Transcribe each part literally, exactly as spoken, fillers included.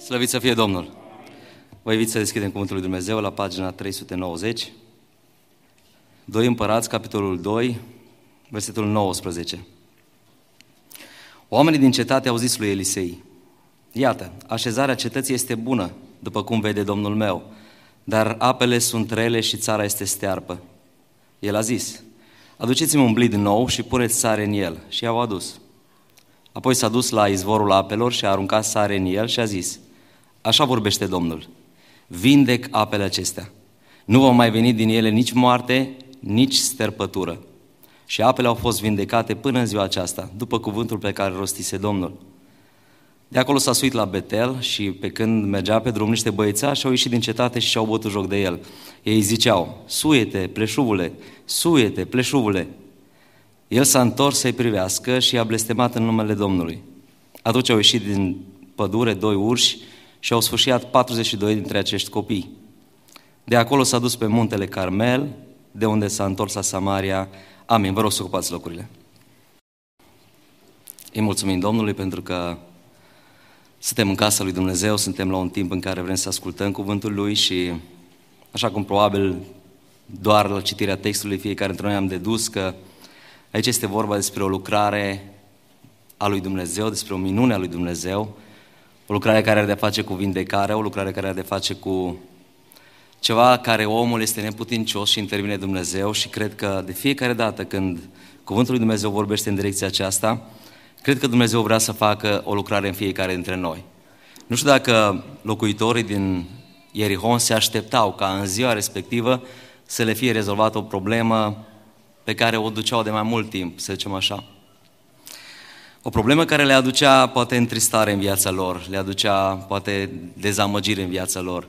Slăvit să fie Domnul! Vă invit să deschidem Cuvântul lui Dumnezeu la pagina trei sute nouăzeci. doi Împărați, capitolul doi, versetul nouăsprezece. Oamenii din cetate au zis lui Elisei: iată, așezarea cetății este bună, după cum vede Domnul meu, dar apele sunt rele și țara este stearpă. El a zis: aduceți-mi un blid nou și puneți sare în el. Și i-au adus. Apoi s-a dus la izvorul apelor și a aruncat sare în el și a zis: așa vorbește Domnul, vindec apele acestea. Nu va mai veni din ele nici moarte, nici sterpătură. Și apele au fost vindecate până în ziua aceasta, după cuvântul pe care rostise Domnul. De acolo s-a suit la Betel și pe când mergea pe drum, niște băiețași au ieșit din cetate și și-au bătut joc de el. Ei ziceau: suiete, pleșuvule, suiete, pleșuvule. El s-a întors să-i privească și i-a blestemat în numele Domnului. Atunci au ieșit din pădure doi urși și au sfâșiat patruzeci și doi dintre acești copii. De acolo s-a dus pe muntele Carmel, de unde s-a întors la Samaria. Amin. Vă rog să ocupați locurile. Îi mulțumim Domnului pentru că suntem în casa lui Dumnezeu, suntem la un timp în care vrem să ascultăm cuvântul Lui și, așa cum probabil doar la citirea textului fiecare dintre noi am dedus că aici este vorba despre o lucrare a lui Dumnezeu, despre o minune a lui Dumnezeu, o lucrare care are de-a face cu vindecarea, o lucrare care are de-a face cu ceva care omul este neputincios și intervine Dumnezeu și cred că de fiecare dată când cuvântul lui Dumnezeu vorbește în direcția aceasta, cred că Dumnezeu vrea să facă o lucrare în fiecare dintre noi. Nu știu dacă locuitorii din Ierihon se așteptau ca în ziua respectivă să le fie rezolvată o problemă pe care o duceau de mai mult timp, să zicem așa. O problemă care le aducea poate întristare în viața lor, le aducea poate dezamăgire în viața lor.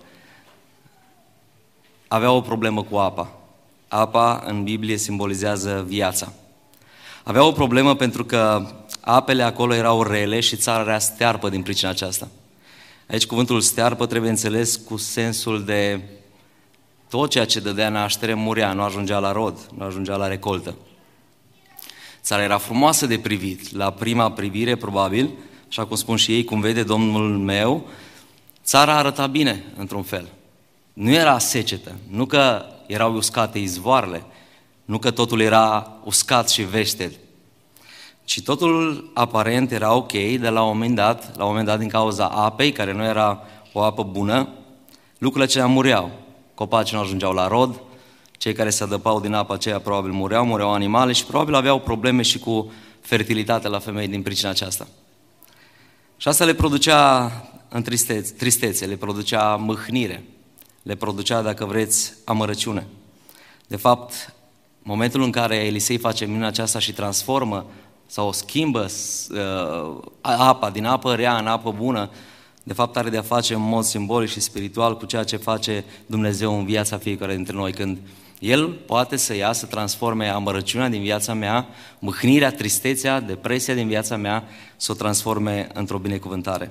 Aveau o problemă cu apa. Apa în Biblie simbolizează viața. Aveau o problemă pentru că apele acolo erau rele și țara era stearpă din pricina aceasta. Aici cuvântul stearpă trebuie înțeles cu sensul de tot ceea ce dădea naștere murea, nu ajungea la rod, nu ajungea la recoltă. Țara era frumoasă de privit, la prima privire probabil, așa cum spun și ei, cum vede Domnul meu, țara arăta bine într-un fel. Nu era secetă, nu că erau uscate izvoarele, nu că totul era uscat și veșted, ci totul aparent era ok, de la un moment dat, la un moment dat din cauza apei, care nu era o apă bună, lucrurile acelea mureau. Copacii nu ajungeau la rod, cei care se adăpau din apa aceea probabil mureau, mureau animale și probabil aveau probleme și cu fertilitatea la femei din pricina aceasta. Și asta le producea în tristețe, tristețe, le producea mâhnire, le producea, dacă vreți, amărăciune. De fapt, momentul în care Elisei face minunea aceasta și transformă sau schimbă uh, apa din apă rea în apă bună, de fapt are de a face în mod simbolic și spiritual cu ceea ce face Dumnezeu în viața fiecare dintre noi, când El poate să ia, să transforme amărăciunea din viața mea, mâhnirea, tristețea, depresia din viața mea, să o transforme într-o binecuvântare.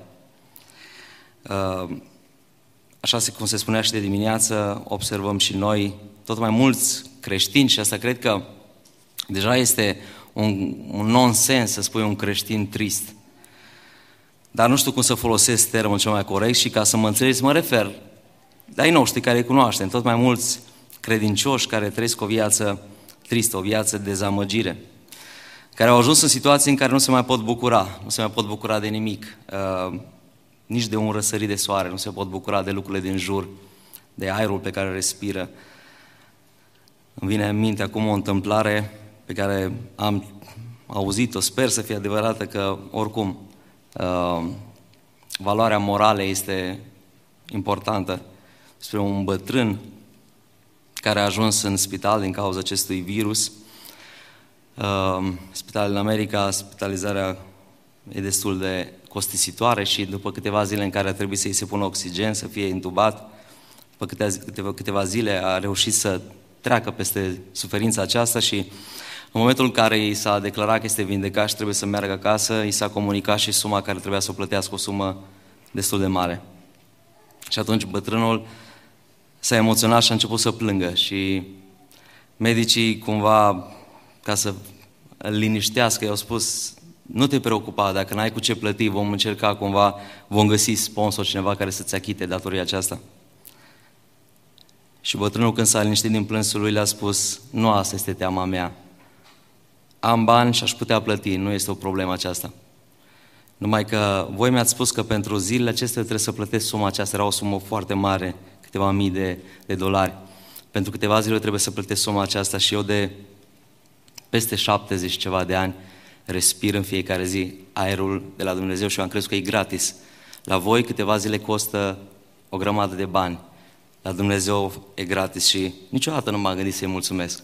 Așa cum se spunea și de dimineață, observăm și noi tot mai mulți creștini și asta cred că deja este un, un nonsens să spui un creștin trist. Dar nu știu cum să folosesc termenul cel mai corect și ca să mă înțelegeți, mă refer de ai noștri care îi cunoaștem, tot mai mulți credincioși care trăiesc o viață tristă, o viață de dezamăgire, care au ajuns în situații în care nu se mai pot bucura, nu se mai pot bucura de nimic, uh, nici de un răsărit de soare, nu se pot bucura de lucrurile din jur, de aerul pe care îl respiră. Îmi vine în minte acum o întâmplare pe care am auzit-o, sper să fie adevărată, că oricum uh, valoarea morală este importantă, despre un bătrân care a ajuns în spital din cauza acestui virus. Uh, spital în America, spitalizarea e destul de costisitoare și după câteva zile în care a trebuit să-i se pună oxigen, să fie intubat, după câteva, câteva zile a reușit să treacă peste suferința aceasta și în momentul în care i s-a declarat că este vindecat și trebuie să meargă acasă, i s-a comunicat și suma care trebuia să o plătească, o sumă destul de mare. Și atunci bătrânul s-a emoționat și a început să plângă și medicii cumva, ca să îl liniștească, i-au spus: Nu te preocupa, dacă n-ai cu ce plăti, vom încerca cumva, vom găsi sponsor, cineva care să-ți achite datoria aceasta. Și bătrânul, când s-a liniștit din plânsul lui, le-a spus: nu asta este teama mea. Am bani și aș putea plăti, nu este o problemă aceasta. Numai că voi mi-ați spus că pentru zilele acestea trebuie să plătesc suma aceasta, era o sumă foarte mare, câteva mii de, de dolari. Pentru câteva zile trebuie să plătesc suma aceasta și eu de peste șaptezeci ceva de ani respir în fiecare zi aerul de la Dumnezeu și eu am crezut că e gratis. La voi câteva zile costă o grămadă de bani. La Dumnezeu e gratis și niciodată nu m-am gândit să-i mulțumesc.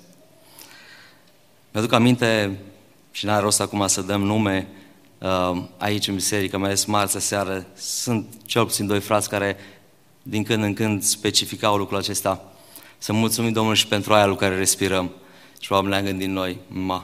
Mi-aduc aminte, și n-are rost acum să dăm nume, aici în biserică, mai ales marțea seară, sunt cel puțin doi frați care din când în când specificau lucrul acesta. Să mulțumim Domnului și pentru aia lui care respirăm. Și probabil ne-am gândit noi: ma,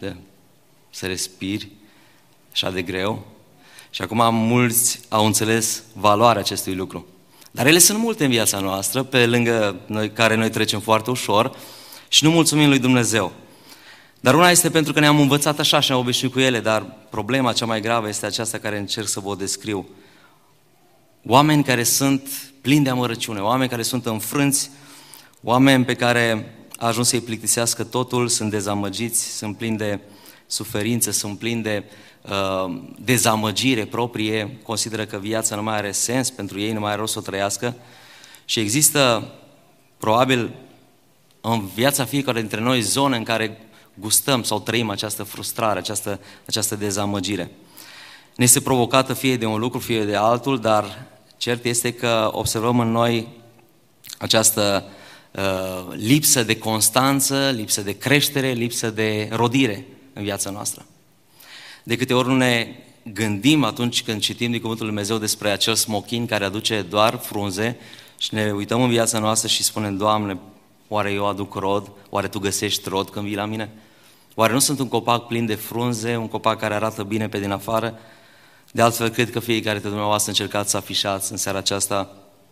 să respiri așa de greu. Și acum mulți au înțeles valoarea acestui lucru. Dar ele sunt multe în viața noastră, pe lângă noi, care noi trecem foarte ușor și nu mulțumim lui Dumnezeu. Dar una este pentru că ne-am învățat așa și ne-am obișnuit cu ele, dar problema cea mai gravă este aceasta care încerc să vă o descriu. Oameni care sunt plini de amărăciune, oameni care sunt înfrânți, oameni pe care a ajuns să-i plictisească totul, sunt dezamăgiți, sunt plini de suferință, sunt plini de uh, dezamăgire proprie, consideră că viața nu mai are sens pentru ei, nu mai are rost să o trăiască și există probabil în viața fiecare dintre noi zone în care gustăm sau trăim această frustrare, această, această dezamăgire. Ne este provocată fie de un lucru, fie de altul, dar cert este că observăm în noi această uh, lipsă de constanță, lipsă de creștere, lipsă de rodire în viața noastră. De câte ori nu ne gândim atunci când citim din Cuvântul Lui Dumnezeu despre acel smochin care aduce doar frunze și ne uităm în viața noastră și spunem: Doamne, oare eu aduc rod? Oare Tu găsești rod când vii la mine? Oare nu sunt un copac plin de frunze, un copac care arată bine pe din afară? De altfel, cred că fiecare dintre dumneavoastră încercați să afișați în seara aceasta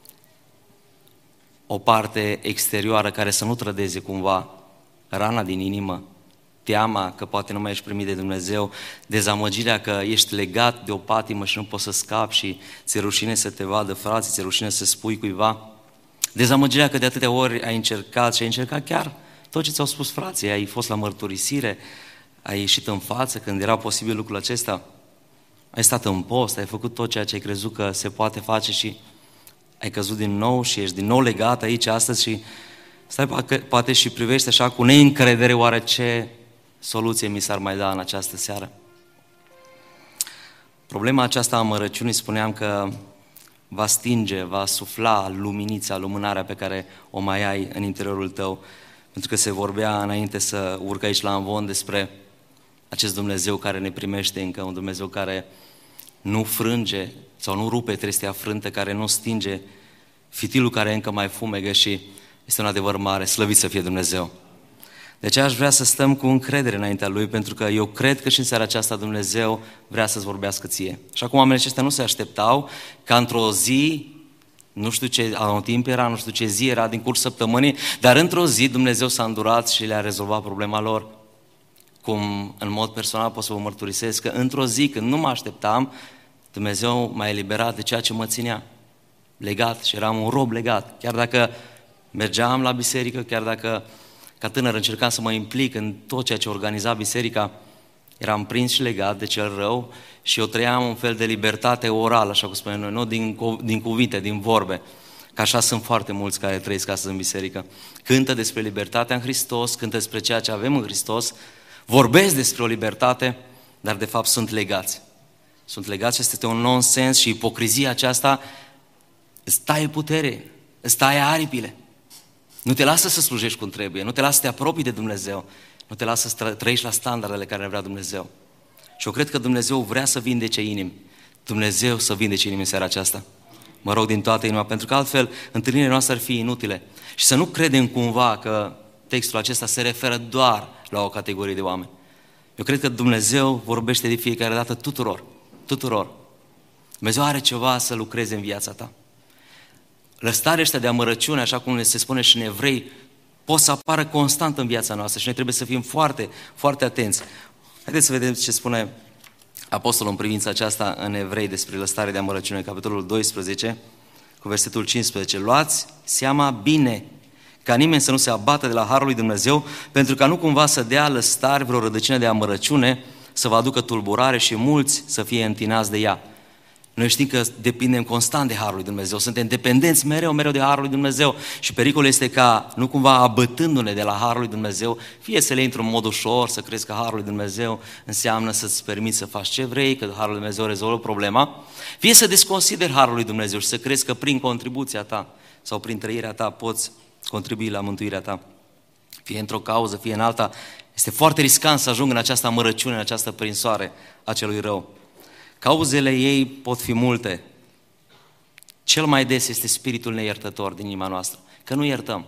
o parte exterioară care să nu trădeze cumva rana din inimă, teama că poate nu mai ești primit de Dumnezeu, dezamăgirea că ești legat de o patimă și nu poți să scapi și ți-e rușine să te vadă frații, ți-e rușine să spui cuiva, dezamăgirea că de atâtea ori ai încercat și ai încercat chiar tot ce ți-au spus frații, ai fost la mărturisire, ai ieșit în față când era posibil lucrul acesta, ai stat în post, ai făcut tot ceea ce ai crezut că se poate face și ai căzut din nou și ești din nou legat aici astăzi și stai poate și privești așa cu neîncredere, oare ce soluție mi s-ar mai da în această seară. Problema aceasta a amărăciunii, spuneam că va stinge, va sufla luminița, lumânarea pe care o mai ai în interiorul tău, pentru că se vorbea înainte să urc aici la Amvon despre acest Dumnezeu care ne primește încă, un Dumnezeu care nu frânge sau nu rupe trestia frântă, care nu stinge fitilul care încă mai fumegă și este un adevăr mare, slăvit să fie Dumnezeu. De aceea aș vrea să stăm cu încredere înaintea Lui, pentru că eu cred că și în seara aceasta Dumnezeu vrea să-ți vorbească ție. Și acum oamenii aceștia nu se așteptau ca într-o zi, nu știu ce timp era, nu știu ce zi era din curs săptămânii, dar într-o zi Dumnezeu s-a îndurat și le-a rezolvat problema lor. Cum în mod personal pot să vă mărturisesc că într-o zi când nu mă așteptam, Dumnezeu m-a eliberat de ceea ce mă ținea legat și eram un rob legat. Chiar dacă mergeam la biserică, chiar dacă ca tânăr încercam să mă implic în tot ceea ce organiza biserica, eram prins și legat de cel rău și eu trăiam un fel de libertate orală, așa cum spunem noi, nu din, din cuvinte, din vorbe. Că așa sunt foarte mulți care trăiesc astăzi în biserică. Cântă despre libertatea în Hristos, cântă despre ceea ce avem în Hristos, vorbesc despre o libertate, dar de fapt sunt legați. Sunt legați, este un nonsens și ipocrizia aceasta îți taie putere, îți taie aripile. Nu te lasă să slujești cum trebuie, nu te lasă să te apropii de Dumnezeu, nu te lasă să trăiești la standardele care vrea Dumnezeu. Și eu cred că Dumnezeu vrea să vindece inimi, Dumnezeu să vindece inimi în seara aceasta. Mă rog din toată inima, pentru că altfel întâlnirile noastre ar fi inutile. Și să nu credem cumva că textul acesta se referă doar la o categorie de oameni. Eu cred că Dumnezeu vorbește de fiecare dată tuturor, tuturor. Dumnezeu are ceva să lucreze în viața ta. Lăstarea ăștia de amărăciune, așa cum se spune și în Evrei, pot să apară constant în viața noastră și noi trebuie să fim foarte, foarte atenți. Haideți să vedem ce spune apostolul în privința aceasta în Evrei despre lăstare de amărăciune, capitolul doisprezece, cu versetul cincisprezece. Luați seama bine ca nimeni să nu se abată de la harul lui Dumnezeu, pentru ca nu cumva să dea lăstari vreo rădăcină de amărăciune, să vă aducă tulburare și mulți să fie întinați de ea. Noi știm că depindem constant de harul lui Dumnezeu, suntem dependenți mereu, mereu de harul lui Dumnezeu și pericolul este ca, nu cumva abătându-ne de la harul lui Dumnezeu, fie să le intru în mod ușor, să crezi că harul lui Dumnezeu înseamnă să-ți permiți să faci ce vrei, că harul lui Dumnezeu rezolvă problema, fie să desconsideri harul lui Dumnezeu și să crezi că prin contribuția ta sau prin trăirea ta poți contribui la mântuirea ta. Fie într-o cauză, fie în alta, este foarte riscant să ajung în această amărăciune, în această prinsoare a celui rău. Cauzele ei pot fi multe. Cel mai des este spiritul neiertător din inima noastră, că nu iertăm.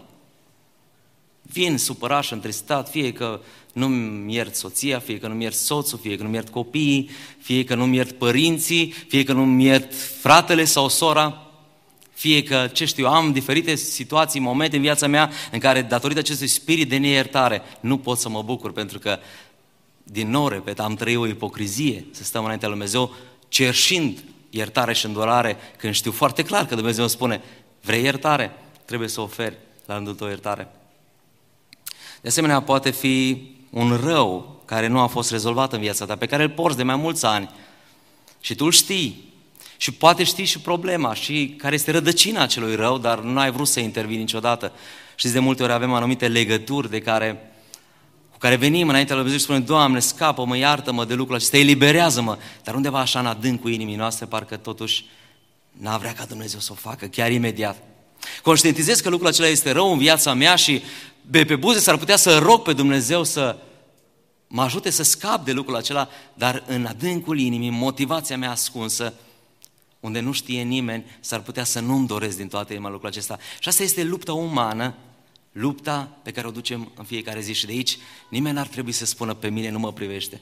Vin supărat și întristat, fie că nu-mi iert soția, fie că nu-mi iert soțul, fie că nu-mi iert copiii, fie că nu-mi iert părinții, fie că nu-mi iert fratele sau sora, fie că, ce știu, am diferite situații, momente în viața mea în care, datorită acestui spirit de neiertare, nu pot să mă bucur, pentru că, din nou, repet, am trăit o ipocrizie, să stăm înaintea lui Dumnezeu, cerșind iertare și îndurare, când știu foarte clar că Dumnezeu îmi spune, vrei iertare? Trebuie să oferi la rândul tău iertare. De asemenea, poate fi un rău care nu a fost rezolvat în viața ta, pe care îl porți de mai mulți ani și tu îl știi. Și poate știi și problema și care este rădăcina acelui rău, dar nu ai vrut să intervii niciodată. Știți, de multe ori avem anumite legături de care, cu care venim înaintea lui Dumnezeu și spunem, Doamne, scapă-mă, iartă-mă de lucrul acesta, eliberează-mă. Dar undeva așa în adâncul inimii noastre, parcă totuși n-a vrea ca Dumnezeu să o facă, chiar imediat. Conștientizez că lucrul acela este rău în viața mea și pe, pe buze s-ar putea să rog pe Dumnezeu să mă ajute să scap de lucrul acela, dar în adâncul inimii, motivația mea ascunsă, unde nu știe nimeni, s-ar putea să nu-mi doresc din toată inima lucrul acesta. Și asta este lupta umană, lupta pe care o ducem în fiecare zi și de aici nimeni n-ar trebui să spună pe mine nu mă privește.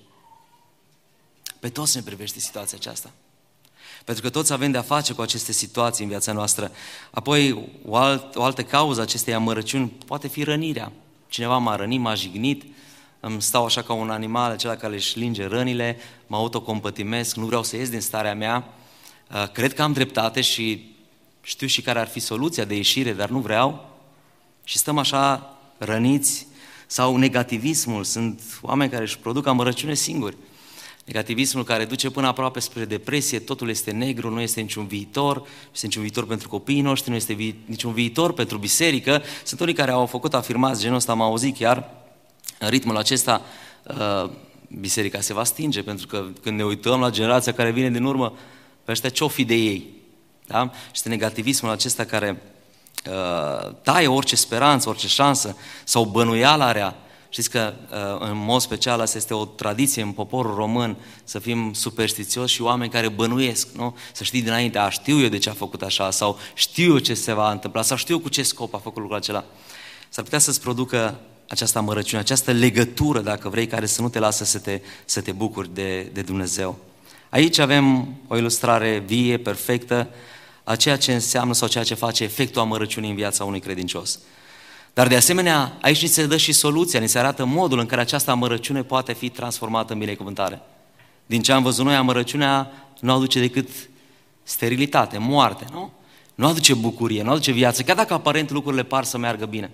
Pe toți ne privește situația aceasta. Pentru că toți avem de-a face cu aceste situații în viața noastră. Apoi, o, alt, o altă cauză acestei amărăciuni poate fi rănirea. Cineva m-a rănit, m-a jignit, îmi stau așa ca un animal, acela care își linge rănile, mă autocompătimesc, nu vreau să ies din starea mea. Cred că am dreptate și știu și care ar fi soluția de ieșire, dar nu vreau. Și stăm așa răniți. Sau negativismul, sunt oameni care își produc amărăciune singuri. Negativismul care duce până aproape spre depresie, totul este negru, nu este niciun viitor, nu este niciun viitor pentru copiii noștri, nu este vi- niciun viitor pentru biserică. Sunt unii care au făcut afirmații genul ăsta, am auzit chiar, în ritmul acesta, uh, biserica se va stinge, pentru că când ne uităm la generația care vine din urmă, pe ăștia ce-o fi de ei? Da? Și este negativismul acesta care uh, taie orice speranță, orice șansă, sau bănuiala rea. Știți că, uh, în mod special, asta este o tradiție în poporul român, să fim superstițioși și oameni care bănuiesc, nu? Să știi dinainte, a, știu eu de ce a făcut așa, sau știu eu ce se va întâmpla, sau știu eu cu ce scop a făcut lucrul acela. S-ar putea să-ți producă această amărăciune, această legătură, dacă vrei, care să nu te lasă să te, să te bucuri de, de Dumnezeu. Aici avem o ilustrare vie, perfectă, a ceea ce înseamnă sau ceea ce face efectul amărăciunii în viața unui credincios. Dar de asemenea, aici ni se dă și soluția, ni se arată modul în care această amărăciune poate fi transformată în binecuvântare. Din ce am văzut noi, amărăciunea nu aduce decât sterilitate, moarte, nu? Nu aduce bucurie, nu aduce viață, chiar dacă aparent lucrurile par să meargă bine.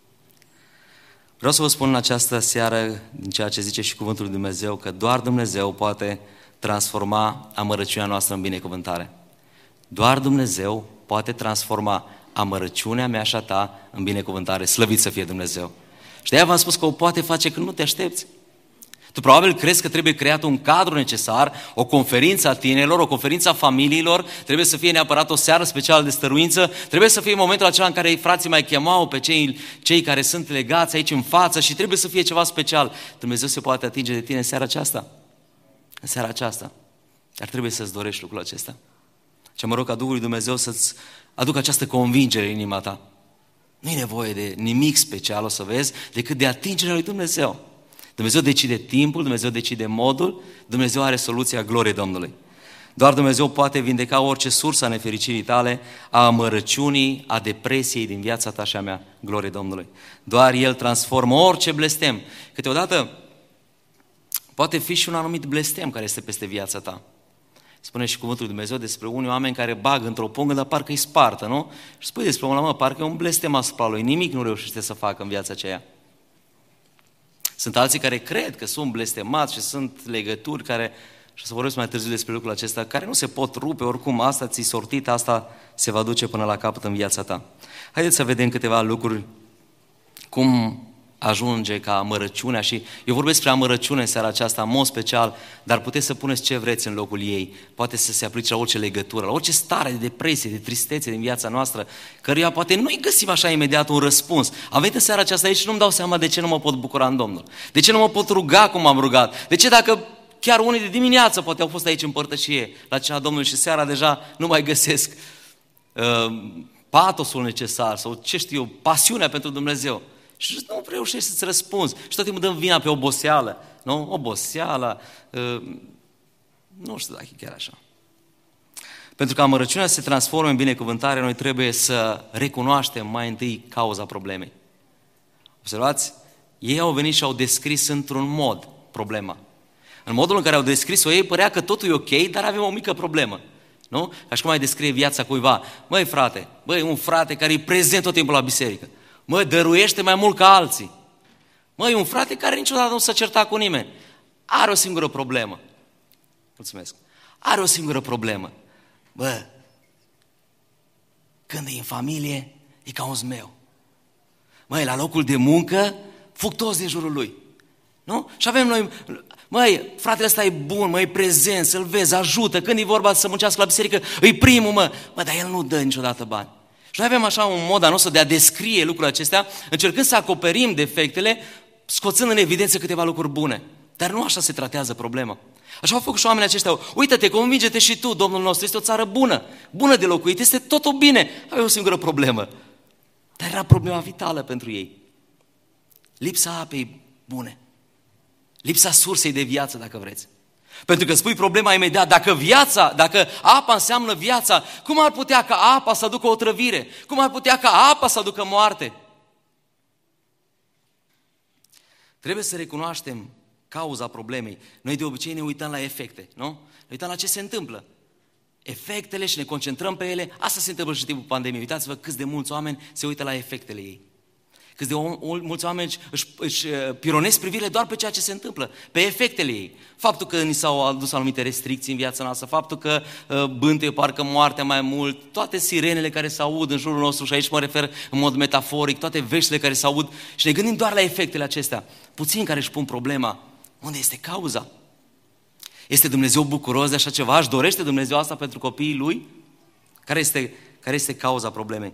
Vreau să vă spun în această seară, din ceea ce zice și cuvântul lui Dumnezeu, că doar Dumnezeu poate transforma amărăciunea noastră în binecuvântare. Doar Dumnezeu poate transforma amărăciunea mea și a ta în binecuvântare. Slăvit să fie Dumnezeu. Și de aia v-am spus că o poate face când nu te aștepți. Tu probabil crezi că trebuie creat un cadru necesar, o conferință a tinerilor, o conferință a familiilor, trebuie să fie neapărat o seară specială de stăruință, trebuie să fie momentul acela în care frații mai chemau pe cei, cei care sunt legați aici în față și trebuie să fie ceva special. Dumnezeu se poate atinge de tine în seara aceasta. În seara aceasta. Dar trebuie să-ți dorești lucrul acesta. Și mă rog ca Duhul lui Dumnezeu să-ți aducă această convingere în inima ta. Nu e nevoie de nimic special, o să vezi, decât de atingerea lui Dumnezeu. Dumnezeu decide timpul, Dumnezeu decide modul, Dumnezeu are soluția gloriei Domnului. Doar Dumnezeu poate vindeca orice sursă a nefericirii tale, a amărăciunii, a depresiei din viața ta și a mea, glorie Domnului. Doar El transformă orice blestem. Câteodată Poate fi și un anumit blestem care este peste viața ta. Spune și cuvântul lui Dumnezeu despre unii oameni care bag într-o pungă, dar parcă îi spartă, nu? Și spui despre omul ăla, mă, parcă e un blestem asupra lui, nimic nu reușește să facă în viața aceea. Sunt alții care cred că sunt blestemați și sunt legături care, și o să vorbesc mai târziu despre lucrul acesta, care nu se pot rupe, oricum asta ți-i sortit, asta se va duce până la capăt în viața ta. Haideți să vedem câteva lucruri, cum ajunge ca amărăciunea, și eu vorbesc despre amărăciune în seara aceasta, în mod special, dar puteți să puneți ce vreți în locul ei, poate să se aplice la orice legătură, la orice stare de depresie, de tristețe din viața noastră, căruia poate nu-i găsim așa imediat un răspuns. Am venit în seara aceasta aici și nu-mi dau seama de ce nu mă pot bucura în Domnul, de ce nu mă pot ruga cum am rugat, de ce dacă chiar unii de dimineață poate au fost aici în părtășie la cina Domnului și seara deja nu mai găsesc uh, patosul necesar sau ce știu eu, pasiunea pentru Dumnezeu. Și nu reușești să-ți răspunzi. Și tot timpul dăm vina pe oboseală. Nu? Oboseala. Uh, nu știu dacă e chiar așa. Pentru că amărăciunea se transformă în binecuvântare, noi trebuie să recunoaștem mai întâi cauza problemei. Observați? Ei au venit și au descris într-un mod problema. În modul în care au descris-o ei, părea că totul e ok, dar avem o mică problemă. Nu? Ca și cum ai descrie viața cuiva. Măi frate, băi, un frate care e prezent tot timpul la biserică. Mă, dăruiește mai mult ca alții. Măi, un frate care niciodată nu s-a certat cu nimeni. Are o singură problemă. Mulțumesc. Are o singură problemă. Bă, când e în familie, e ca un zmeu. Măi, la locul de muncă, fug toți din jurul lui. Nu? Și avem noi, măi, fratele ăsta e bun, măi, e prezent, să-l vezi, ajută. Când e vorba să muncească la biserică, îi primul, mă. Mă, dar el nu dă niciodată bani. Și noi avem așa un mod al nostru de a descrie lucrurile acestea, încercând să acoperim defectele, scoțând în evidență câteva lucruri bune. Dar nu așa se tratează problema. Așa au făcut și oamenii aceștia. Uită-te, convinge-te și tu, Domnul nostru, este o țară bună, bună de locuit, este totul bine. Avea o singură problemă. Dar era problema vitală pentru ei. Lipsa apei bune. Lipsa sursei de viață, dacă vreți. Pentru că spui problema imediat, dacă viața, dacă apa înseamnă viața, cum ar putea ca apa să aducă otrăvire? Cum ar putea ca apa să aducă moarte? Trebuie să recunoaștem cauza problemei. Noi de obicei ne uităm la efecte, nu? Ne uităm la ce se întâmplă. Efectele și ne concentrăm pe ele. Asta se întâmplă și în timpul pandemiei. Uitați-vă câți de mulți oameni se uită la efectele ei. Câți de mulți oameni își, își pironesc privirile doar pe ceea ce se întâmplă, pe efectele ei. Faptul că ni s-au adus anumite restricții în viața noastră, faptul că uh, bântuie parcă moartea mai mult, toate sirenele care se aud în jurul nostru, și aici mă refer în mod metaforic, toate veștile care se aud, și ne gândim doar la efectele acestea. Puțini care își pun problema, unde este cauza? Este Dumnezeu bucuros de așa ceva? Își dorește Dumnezeu asta pentru copiii Lui? Care este, care este cauza problemei?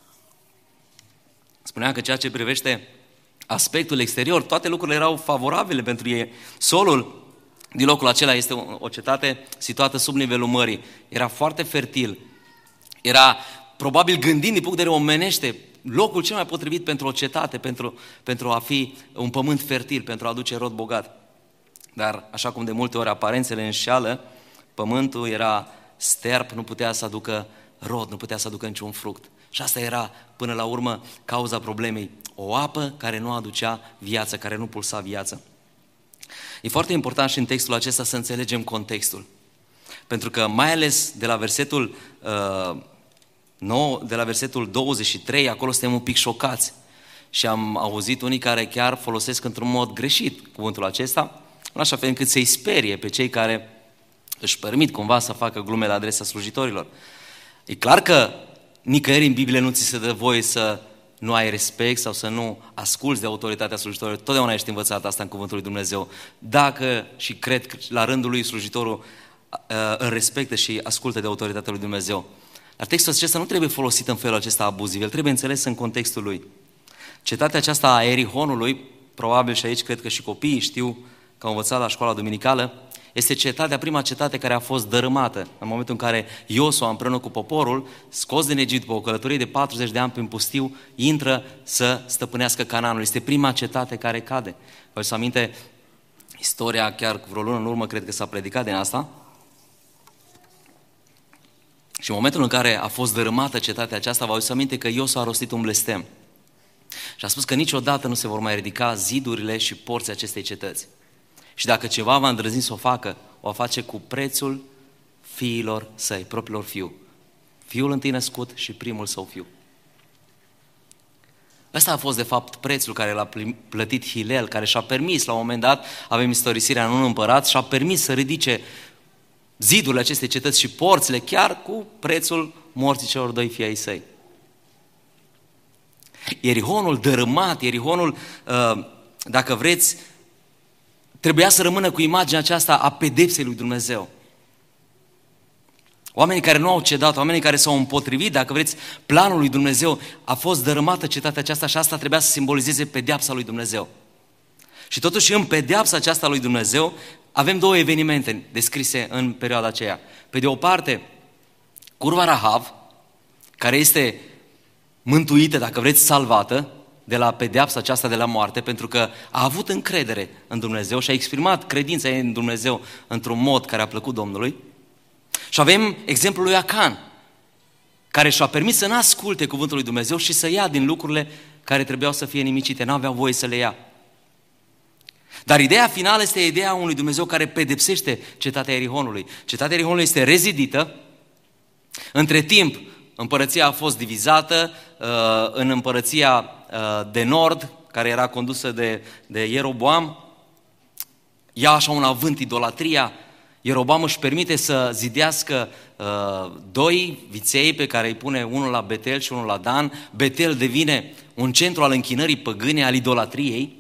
Spuneam că ceea ce privește aspectul exterior, toate lucrurile erau favorabile pentru ei. Solul din locul acela este o cetate situată sub nivelul mării. Era foarte fertil. Era, probabil gândind din punct de vedere omenește, locul cel mai potrivit pentru o cetate, pentru, pentru a fi un pământ fertil, pentru a aduce rod bogat. Dar, așa cum de multe ori aparențele înșeală, pământul era sterp, nu putea să aducă rod, nu putea să aducă niciun fruct. Și asta era, până la urmă, cauza problemei. O apă care nu aducea viață, care nu pulsa viață. E foarte important și în textul acesta să înțelegem contextul. Pentru că mai ales de la versetul, uh, nouă, de la versetul douăzeci și trei, acolo suntem un pic șocați. Și am auzit unii care chiar folosesc într-un mod greșit cuvântul acesta, în așa fel încât să-i sperie pe cei care își permit cumva să facă glume la adresa slujitorilor. E clar că nicăieri în Biblie nu ți se dă voie să nu ai respect sau să nu asculți de autoritatea slujitorilor. Totdeauna ești învățat asta în cuvântul lui Dumnezeu. Dacă și cred că la rândul lui slujitorul îl respectă și ascultă de autoritatea lui Dumnezeu. Dar textul acesta nu trebuie folosit în felul acesta abuziv, el trebuie înțeles în contextul lui. Cetatea aceasta a Erihonului, probabil și aici cred că și copiii știu că au învățat la școala duminicală, este cetatea, prima cetate care a fost dărâmată în momentul în care Iosua, împreună cu poporul, scos din Egipt pe o călătorie de patruzeci de ani prin pustiu, intră să stăpânească Canaanul. Este prima cetate care cade. Vă să aminte istoria, chiar cu vreo lună în urmă, cred că s-a predicat din asta. Și în momentul în care a fost dărâmată cetatea aceasta, vă să aminte că Iosua a rostit un blestem. Și a spus că niciodată nu se vor mai ridica zidurile și porții acestei cetăți. Și dacă ceva va îndrăzni să o facă, o va face cu prețul fiilor săi, propriilor fiu. Fiul întâi născut și primul său fiu. Ăsta a fost de fapt prețul care l-a plătit Hilel, care și-a permis la un moment dat, avem istorisirea în un împărat, și-a permis să ridice zidurile acestei cetăți și porțile chiar cu prețul morții celor doi fii ai săi. Ierihonul dărâmat, Ierihonul, dacă vreți, trebuia să rămână cu imaginea aceasta a pedepsei lui Dumnezeu. Oamenii care nu au cedat, oamenii care s-au împotrivit, dacă vreți, planul lui Dumnezeu, a fost dărâmată cetatea aceasta și asta trebuia să simbolizeze pedeapsa lui Dumnezeu. Și totuși în pedeapsa aceasta lui Dumnezeu avem două evenimente descrise în perioada aceea. Pe de o parte, curva Rahav, care este mântuită, dacă vreți, salvată de la pedeapsa aceasta de la moarte, pentru că a avut încredere în Dumnezeu și a exprimat credința ei în Dumnezeu într-un mod care a plăcut Domnului. Și avem exemplul lui Acan, care și-a permis să n-asculte cuvântul lui Dumnezeu și să ia din lucrurile care trebuiau să fie nimicite, n-aveau voie să le ia. Dar ideea finală este ideea unui Dumnezeu care pedepsește cetatea Ierihonului. Cetatea Ierihonului este rezidită. Între timp, împărăția a fost divizată în împărăția de nord, care era condusă de, de Ieroboam. Ia așa un avânt idolatria. Ieroboam își permite să zidească uh, doi viței pe care îi pune unul la Betel și unul la Dan. Betel devine un centru al închinării păgâne, al idolatriei.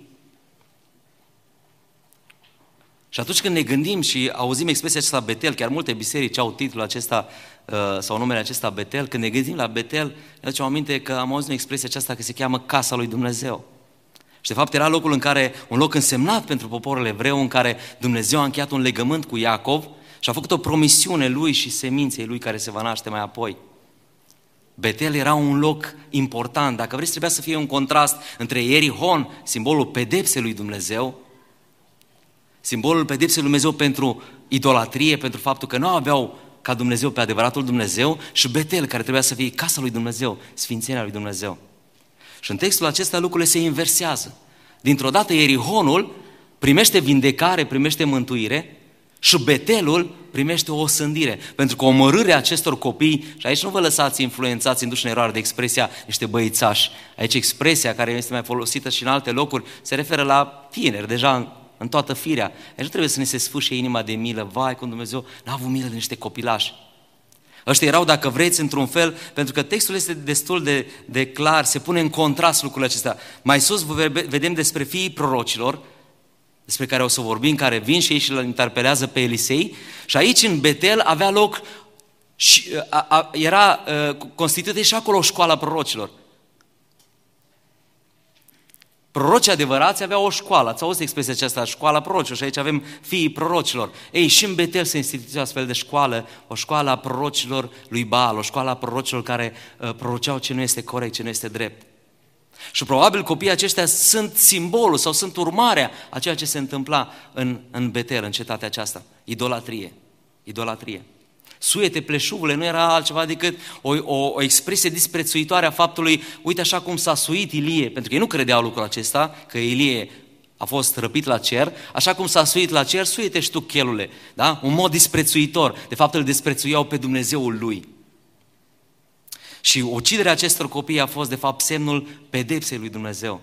Și atunci când ne gândim și auzim expresia aceasta Betel, chiar multe biserici au titlul acesta uh, sau numele acesta Betel, când ne gândim la Betel, ne aducem aminte că am auzit expresia aceasta că se cheamă Casa lui Dumnezeu. Și de fapt era locul în care, un loc însemnat pentru poporul evreu, în care Dumnezeu a încheiat un legământ cu Iacov și a făcut o promisiune lui și seminței lui care se va naște mai apoi. Betel era un loc important, dacă vreți trebuia să fie un contrast între Ierihon, simbolul pedepsei lui Dumnezeu, simbolul pedepsei lui Dumnezeu pentru idolatrie, pentru faptul că nu aveau ca Dumnezeu pe adevăratul Dumnezeu, și Betel, care trebuia să fie casa lui Dumnezeu, sfințenia lui Dumnezeu. Și în textul acesta lucrurile se inversează. Dintr-o dată Ierihonul primește vindecare, primește mântuire și Betelul primește o osândire. Pentru că omorârea acestor copii, și aici nu vă lăsați influențați, induși în eroare de expresia niște băițași. Aici expresia care este mai folosită și în alte locuri se referă la tineri, deja în, în toată firea. Aici nu trebuie să ne se sfâșie inima de milă. Vai, cum Dumnezeu n-a avut milă de niște copilași. Ăștia erau, dacă vreți, într-un fel, pentru că textul este destul de, de clar, se pune în contrast lucrurile acestea. Mai sus vedem despre fiii prorocilor, despre care o să vorbim, care vin și ei și îl interpelează pe Elisei. Și aici, în Betel, avea loc, și, a, a, era a, constituită și acolo o școală a prorocilor. Prorocii adevărați aveau o școală. Ați auzit expresia aceasta, școala prorocilor, și aici avem fiii prorocilor. Ei, și în Betel se instituie o astfel de școală, o școală a prorocilor lui Baal, o școală a prorocilor care uh, proroceau ce nu este corect, ce nu este drept. Și probabil copiii aceștia sunt simbolul sau sunt urmarea a ceea ce se întâmpla în, în Betel, în cetatea aceasta. Idolatrie. Idolatrie. Suiete, pleșuvule, nu era altceva decât o, o, o expresie disprețuitoare a faptului, uite așa cum s-a suit Ilie, pentru că ei nu credeau lucrul acesta, că Ilie a fost răpit la cer, așa cum s-a suit la cer, suite și tu, chelule, da? Un mod disprețuitor, de fapt îl disprețuiau pe Dumnezeul lui. Și uciderea acestor copii a fost de fapt semnul pedepsei lui Dumnezeu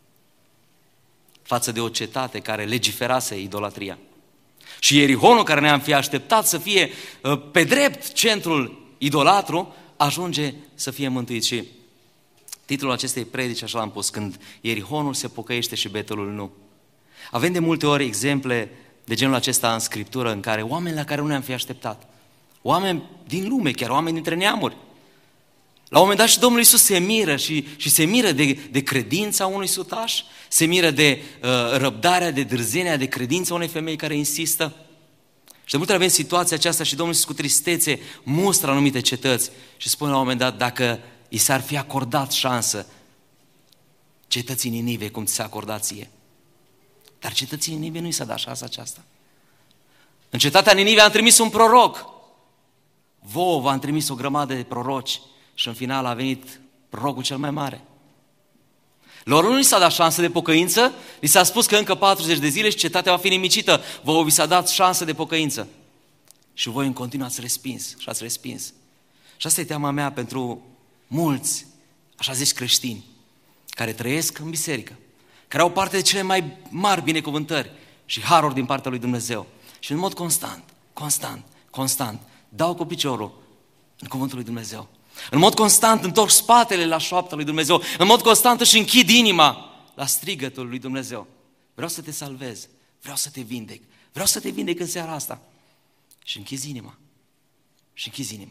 față de o cetate care legiferase idolatria. Și Ierihonul, care ne-am fi așteptat să fie pe drept centrul idolatru, ajunge să fie mântuit. Și titlul acestei predici, așa l-am pus, când Ierihonul se pocăiește și Betelul nu. Avem de multe ori exemple de genul acesta în Scriptură, în care oameni la care nu ne-am fi așteptat, oameni din lume, chiar oameni dintre neamuri. La un moment dat și Domnul Iisus se miră și, și se miră de, de credința unui sutaș, se miră de uh, răbdarea, de dârzenia, de credința unei femei care insistă. Și de multe ori avem situația aceasta și Domnul Iisus cu tristețe mustră anumite cetăți și spune la un moment dat, dacă i s-ar fi acordat șansă cetății Ninive, cum ți s-a acordat ție. Dar cetății Ninive nu i s-a dat șansa aceasta. În cetatea Ninive am trimis un proroc. Vouă v-am trimis o grămadă de proroci și în final a venit prorocul cel mai mare. Lor nu li s-a dat șansă de pocăință, li s-a spus că încă patruzeci de zile și cetatea va fi nimicită. Vouă vi s-a dat șansă de pocăință. Și voi în continuu ați respins și ați respins. Și asta e teama mea pentru mulți, așa zis creștini, care trăiesc în biserică, care au parte de cele mai mari binecuvântări și haruri din partea lui Dumnezeu. Și în mod constant, constant, constant, dau cu piciorul în cuvântul lui Dumnezeu. În mod constant întorc spatele la șoapta lui Dumnezeu. În mod constant își închid inima la strigătul lui Dumnezeu. Vreau să te salvez, vreau să te vindec, vreau să te vindec în seara asta. Și închizi inima. Și închizi inima.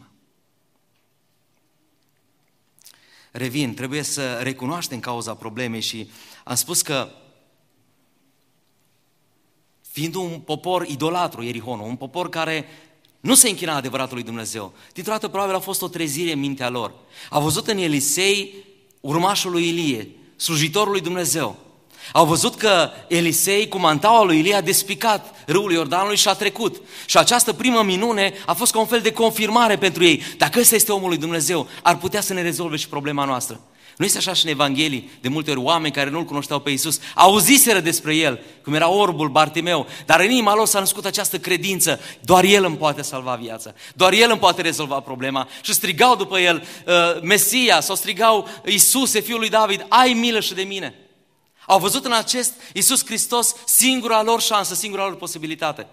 Revin, trebuie să recunoaștem cauza problemei și am spus că fiind un popor idolatru, Ierihonul, un popor care nu se închina adevăratului Dumnezeu, dintr-o dată probabil a fost o trezire în mintea lor. Au văzut în Elisei urmașul lui Ilie, slujitorul lui Dumnezeu. Au văzut că Elisei, cu mantaua lui Ilie, a despicat râul Iordanului și a trecut. Și această primă minune a fost ca un fel de confirmare pentru ei. Dacă ăsta este omul lui Dumnezeu, ar putea să ne rezolve și problema noastră. Nu este așa și în Evanghelii, de multe ori oameni care nu-L cunoșteau pe Iisus, auziseră despre El, cum era orbul Bartimeu, dar în inima lor s-a născut această credință, doar El îmi poate salva viața, doar El îmi poate rezolva problema. Și strigau după El, Mesia, sau strigau, Iisuse, Fiul lui David, ai milă și de mine. Au văzut în acest Iisus Hristos singura lor șansă, singura lor posibilitate.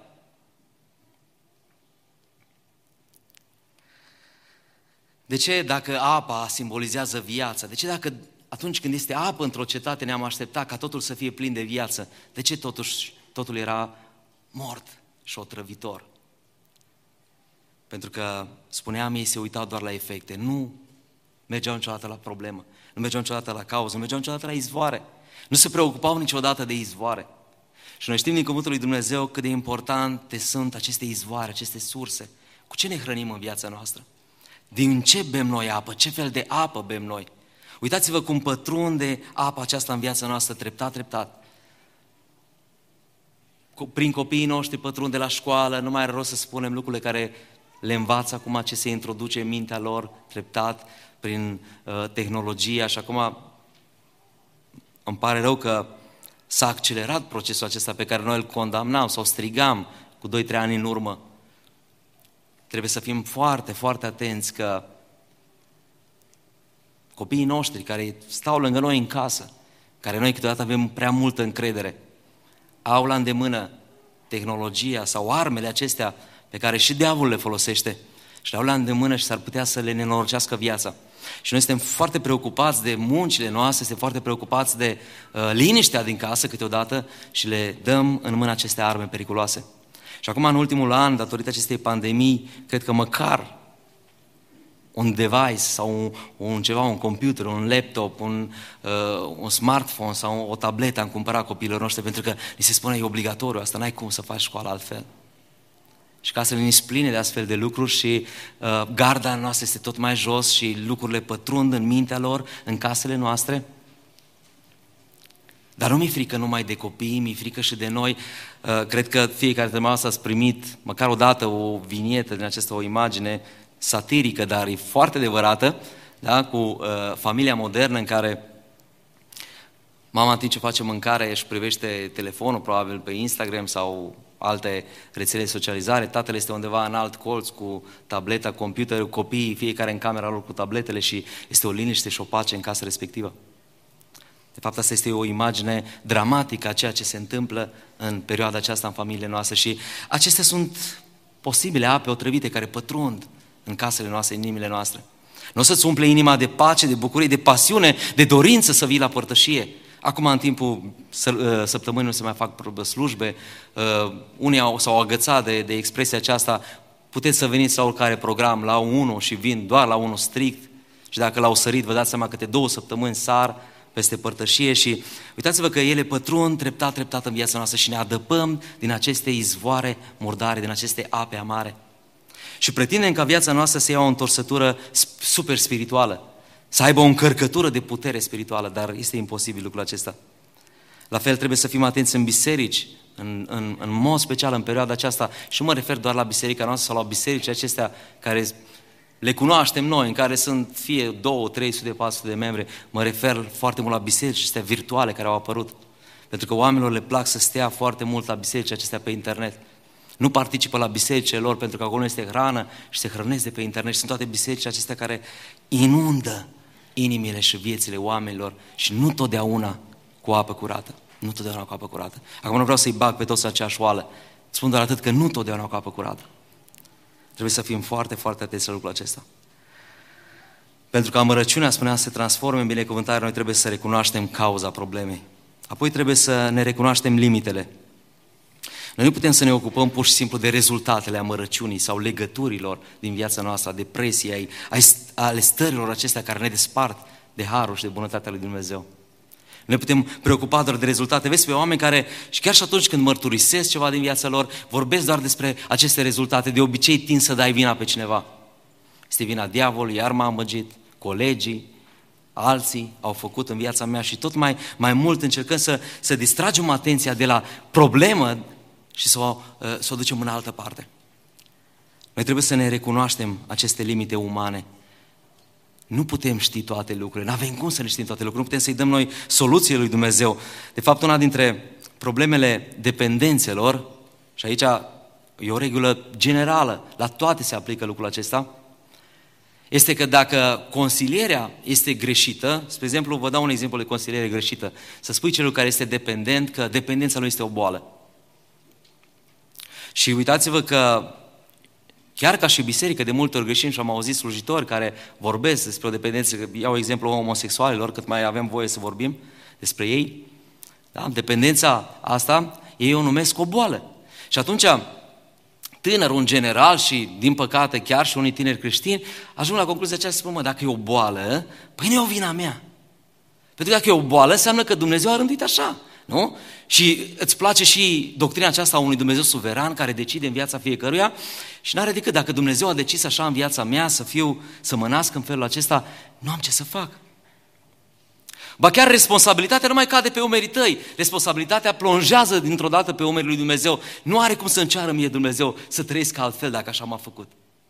De ce dacă apa simbolizează viața? De ce dacă atunci când este apă într-o cetate ne-am așteptat ca totul să fie plin de viață? De ce totuși totul era mort și otrăvitor? Pentru că, spuneam, ei se uitau doar la efecte, nu mergeau niciodată la problemă, nu mergeau niciodată la cauză, nu mergeau niciodată la izvoare. Nu se preocupau niciodată de izvoare. Și noi știm din cuvântul lui Dumnezeu cât de importante sunt aceste izvoare, aceste surse. Cu ce ne hrănim în viața noastră? Din ce bem noi apă? Ce fel de apă bem noi? Uitați-vă cum pătrunde apa aceasta în viața noastră, treptat, treptat. Prin copiii noștri pătrunde la școală, nu mai are rost să spunem lucrurile care le învață acum, ce se introduce în mintea lor, treptat, prin uh, tehnologia și acum îmi pare rău că s-a accelerat procesul acesta pe care noi îl condamnam sau strigam cu doi trei ani în urmă. Trebuie să fim foarte, foarte atenți că copiii noștri care stau lângă noi în casă, care noi câteodată avem prea multă încredere, au la îndemână tehnologia sau armele acestea pe care și diavolul le folosește și le au la îndemână și s-ar putea să le nenorocească viața. Și noi suntem foarte preocupați de muncile noastre, suntem foarte preocupați de uh, liniștea din casă câteodată și le dăm în mână aceste arme periculoase. Și acum, în ultimul an, datorită acestei pandemii, cred că măcar un device sau un, un ceva, un computer, un laptop, un, uh, un smartphone sau o tabletă am cumpărat copiilor noștri, pentru că ni se spune e obligatoriu, asta n-ai cum să faci școala altfel. Și casele ni pline de astfel de lucruri și uh, garda noastră este tot mai jos și lucrurile pătrund în mintea lor, în casele noastre. Dar nu mi-e frică numai de copii, mi-e frică și de noi. Uh, cred că fiecare dintre dumneavoastră ați primit măcar o dată o vinietă din această, o imagine satirică, dar e foarte adevărată, da? Cu uh, familia modernă în care mama în timp ce face mâncare își privește telefonul, probabil pe Instagram sau alte rețele de socializare, tatăl este undeva în alt colț cu tableta, computerul, copiii, fiecare în camera lor cu tabletele și este o liniște și o pace în casa respectivă. De fapt, asta este o imagine dramatică a ceea ce se întâmplă în perioada aceasta în familiile noastre și acestea sunt posibile ape otrăvite care pătrund în casele noastre, în inimile noastre. Nu o să-ți umple inima de pace, de bucurie, de pasiune, de dorință să vii la părtășie. Acum, în timpul săptămânii nu se mai fac slujbe, unii s-au agățat de, de expresia aceasta, puteți să veniți la oricare program, la unul și vin doar la unul strict și dacă l-au sărit, vă dați seama câte două săptămâni sar peste părtășie și uitați-vă că ele pătrund treptat, treptat în viața noastră și ne adăpăm din aceste izvoare murdare, din aceste ape amare. Și pretindem ca viața noastră să ia o întorsătură super spirituală, să aibă o încărcătură de putere spirituală, dar este imposibil lucrul acesta. La fel trebuie să fim atenți în biserici, în, în, în mod special în perioada aceasta, și nu mă refer doar la biserica noastră sau la bisericile acestea care Le cunoaștem noi, în care sunt fie două, trei sute, patru sute de membri. Mă refer foarte mult la biserici acestea virtuale care au apărut. Pentru că oamenilor le plac să stea foarte mult la biserici acestea pe internet. Nu participă la bisericile lor pentru că acolo este hrană și se hrănesc de pe internet. Și sunt toate bisericile acestea care inundă inimile și viețile oamenilor și nu totdeauna cu apă curată. Nu totdeauna cu apă curată. Acum nu vreau să-i bag pe toți aceeași oală. Spun doar atât că nu totdeauna cu apă curată. Trebuie să fim foarte, foarte atenți la lucrul acesta. Pentru că amărăciunea, spuneam, să se transforme în binecuvântare, noi trebuie să recunoaștem cauza problemei. Apoi trebuie să ne recunoaștem limitele. Noi nu putem să ne ocupăm pur și simplu de rezultatele amărăciunii sau legăturilor din viața noastră, a depresiei, ale stărilor acestea care ne despart de harul și de bunătatea lui Dumnezeu. Ne putem preocupa doar de rezultate. Vezi pe oameni care, și chiar și atunci când mărturisesc ceva din viața lor, vorbesc doar despre aceste rezultate. De obicei tind să dai vina pe cineva. Este vina diavolului, iar m-a amăgit, colegii, alții au făcut în viața mea și tot mai, mai mult încercăm să, să distragem atenția de la problemă și să o, să o ducem în altă parte. Noi trebuie să ne recunoaștem aceste limite umane. Nu putem ști toate lucrurile, nu avem cum să ne știm toate lucrurile, nu putem să-i dăm noi soluțiile lui Dumnezeu. De fapt, una dintre problemele dependențelor, și aici e o regulă generală, la toate se aplică lucrul acesta, este că dacă consilierea este greșită, spre exemplu, vă dau un exemplu de consiliere greșită, să spui celui care este dependent că dependența lui este o boală. Și uitați-vă că chiar ca și biserică, de multe ori greșim și am auzit slujitori care vorbesc despre o dependență, că iau exemplu homosexualilor, cât mai avem voie să vorbim despre ei. Da? Dependența asta, ei o numesc o boală. Și atunci, tânărul în general și, din păcate, chiar și unii tineri creștini, ajung la concluzia aceea să spun, mă, dacă e o boală, păi nu e o vina mea. Pentru că dacă e o boală, înseamnă că Dumnezeu a rânduit așa. Nu? Și îți place și doctrina aceasta a unui Dumnezeu suveran care decide în viața fiecăruia și n-are decât, dacă Dumnezeu a decis așa în viața mea să fiu, să mă nasc în felul acesta, nu am ce să fac. Ba chiar responsabilitatea nu mai cade pe umerii tăi, responsabilitatea plonjează dintr-o dată pe umerii lui Dumnezeu. Nu are cum să-mi ceară mie Dumnezeu să trăiesc altfel dacă așa m-a făcut.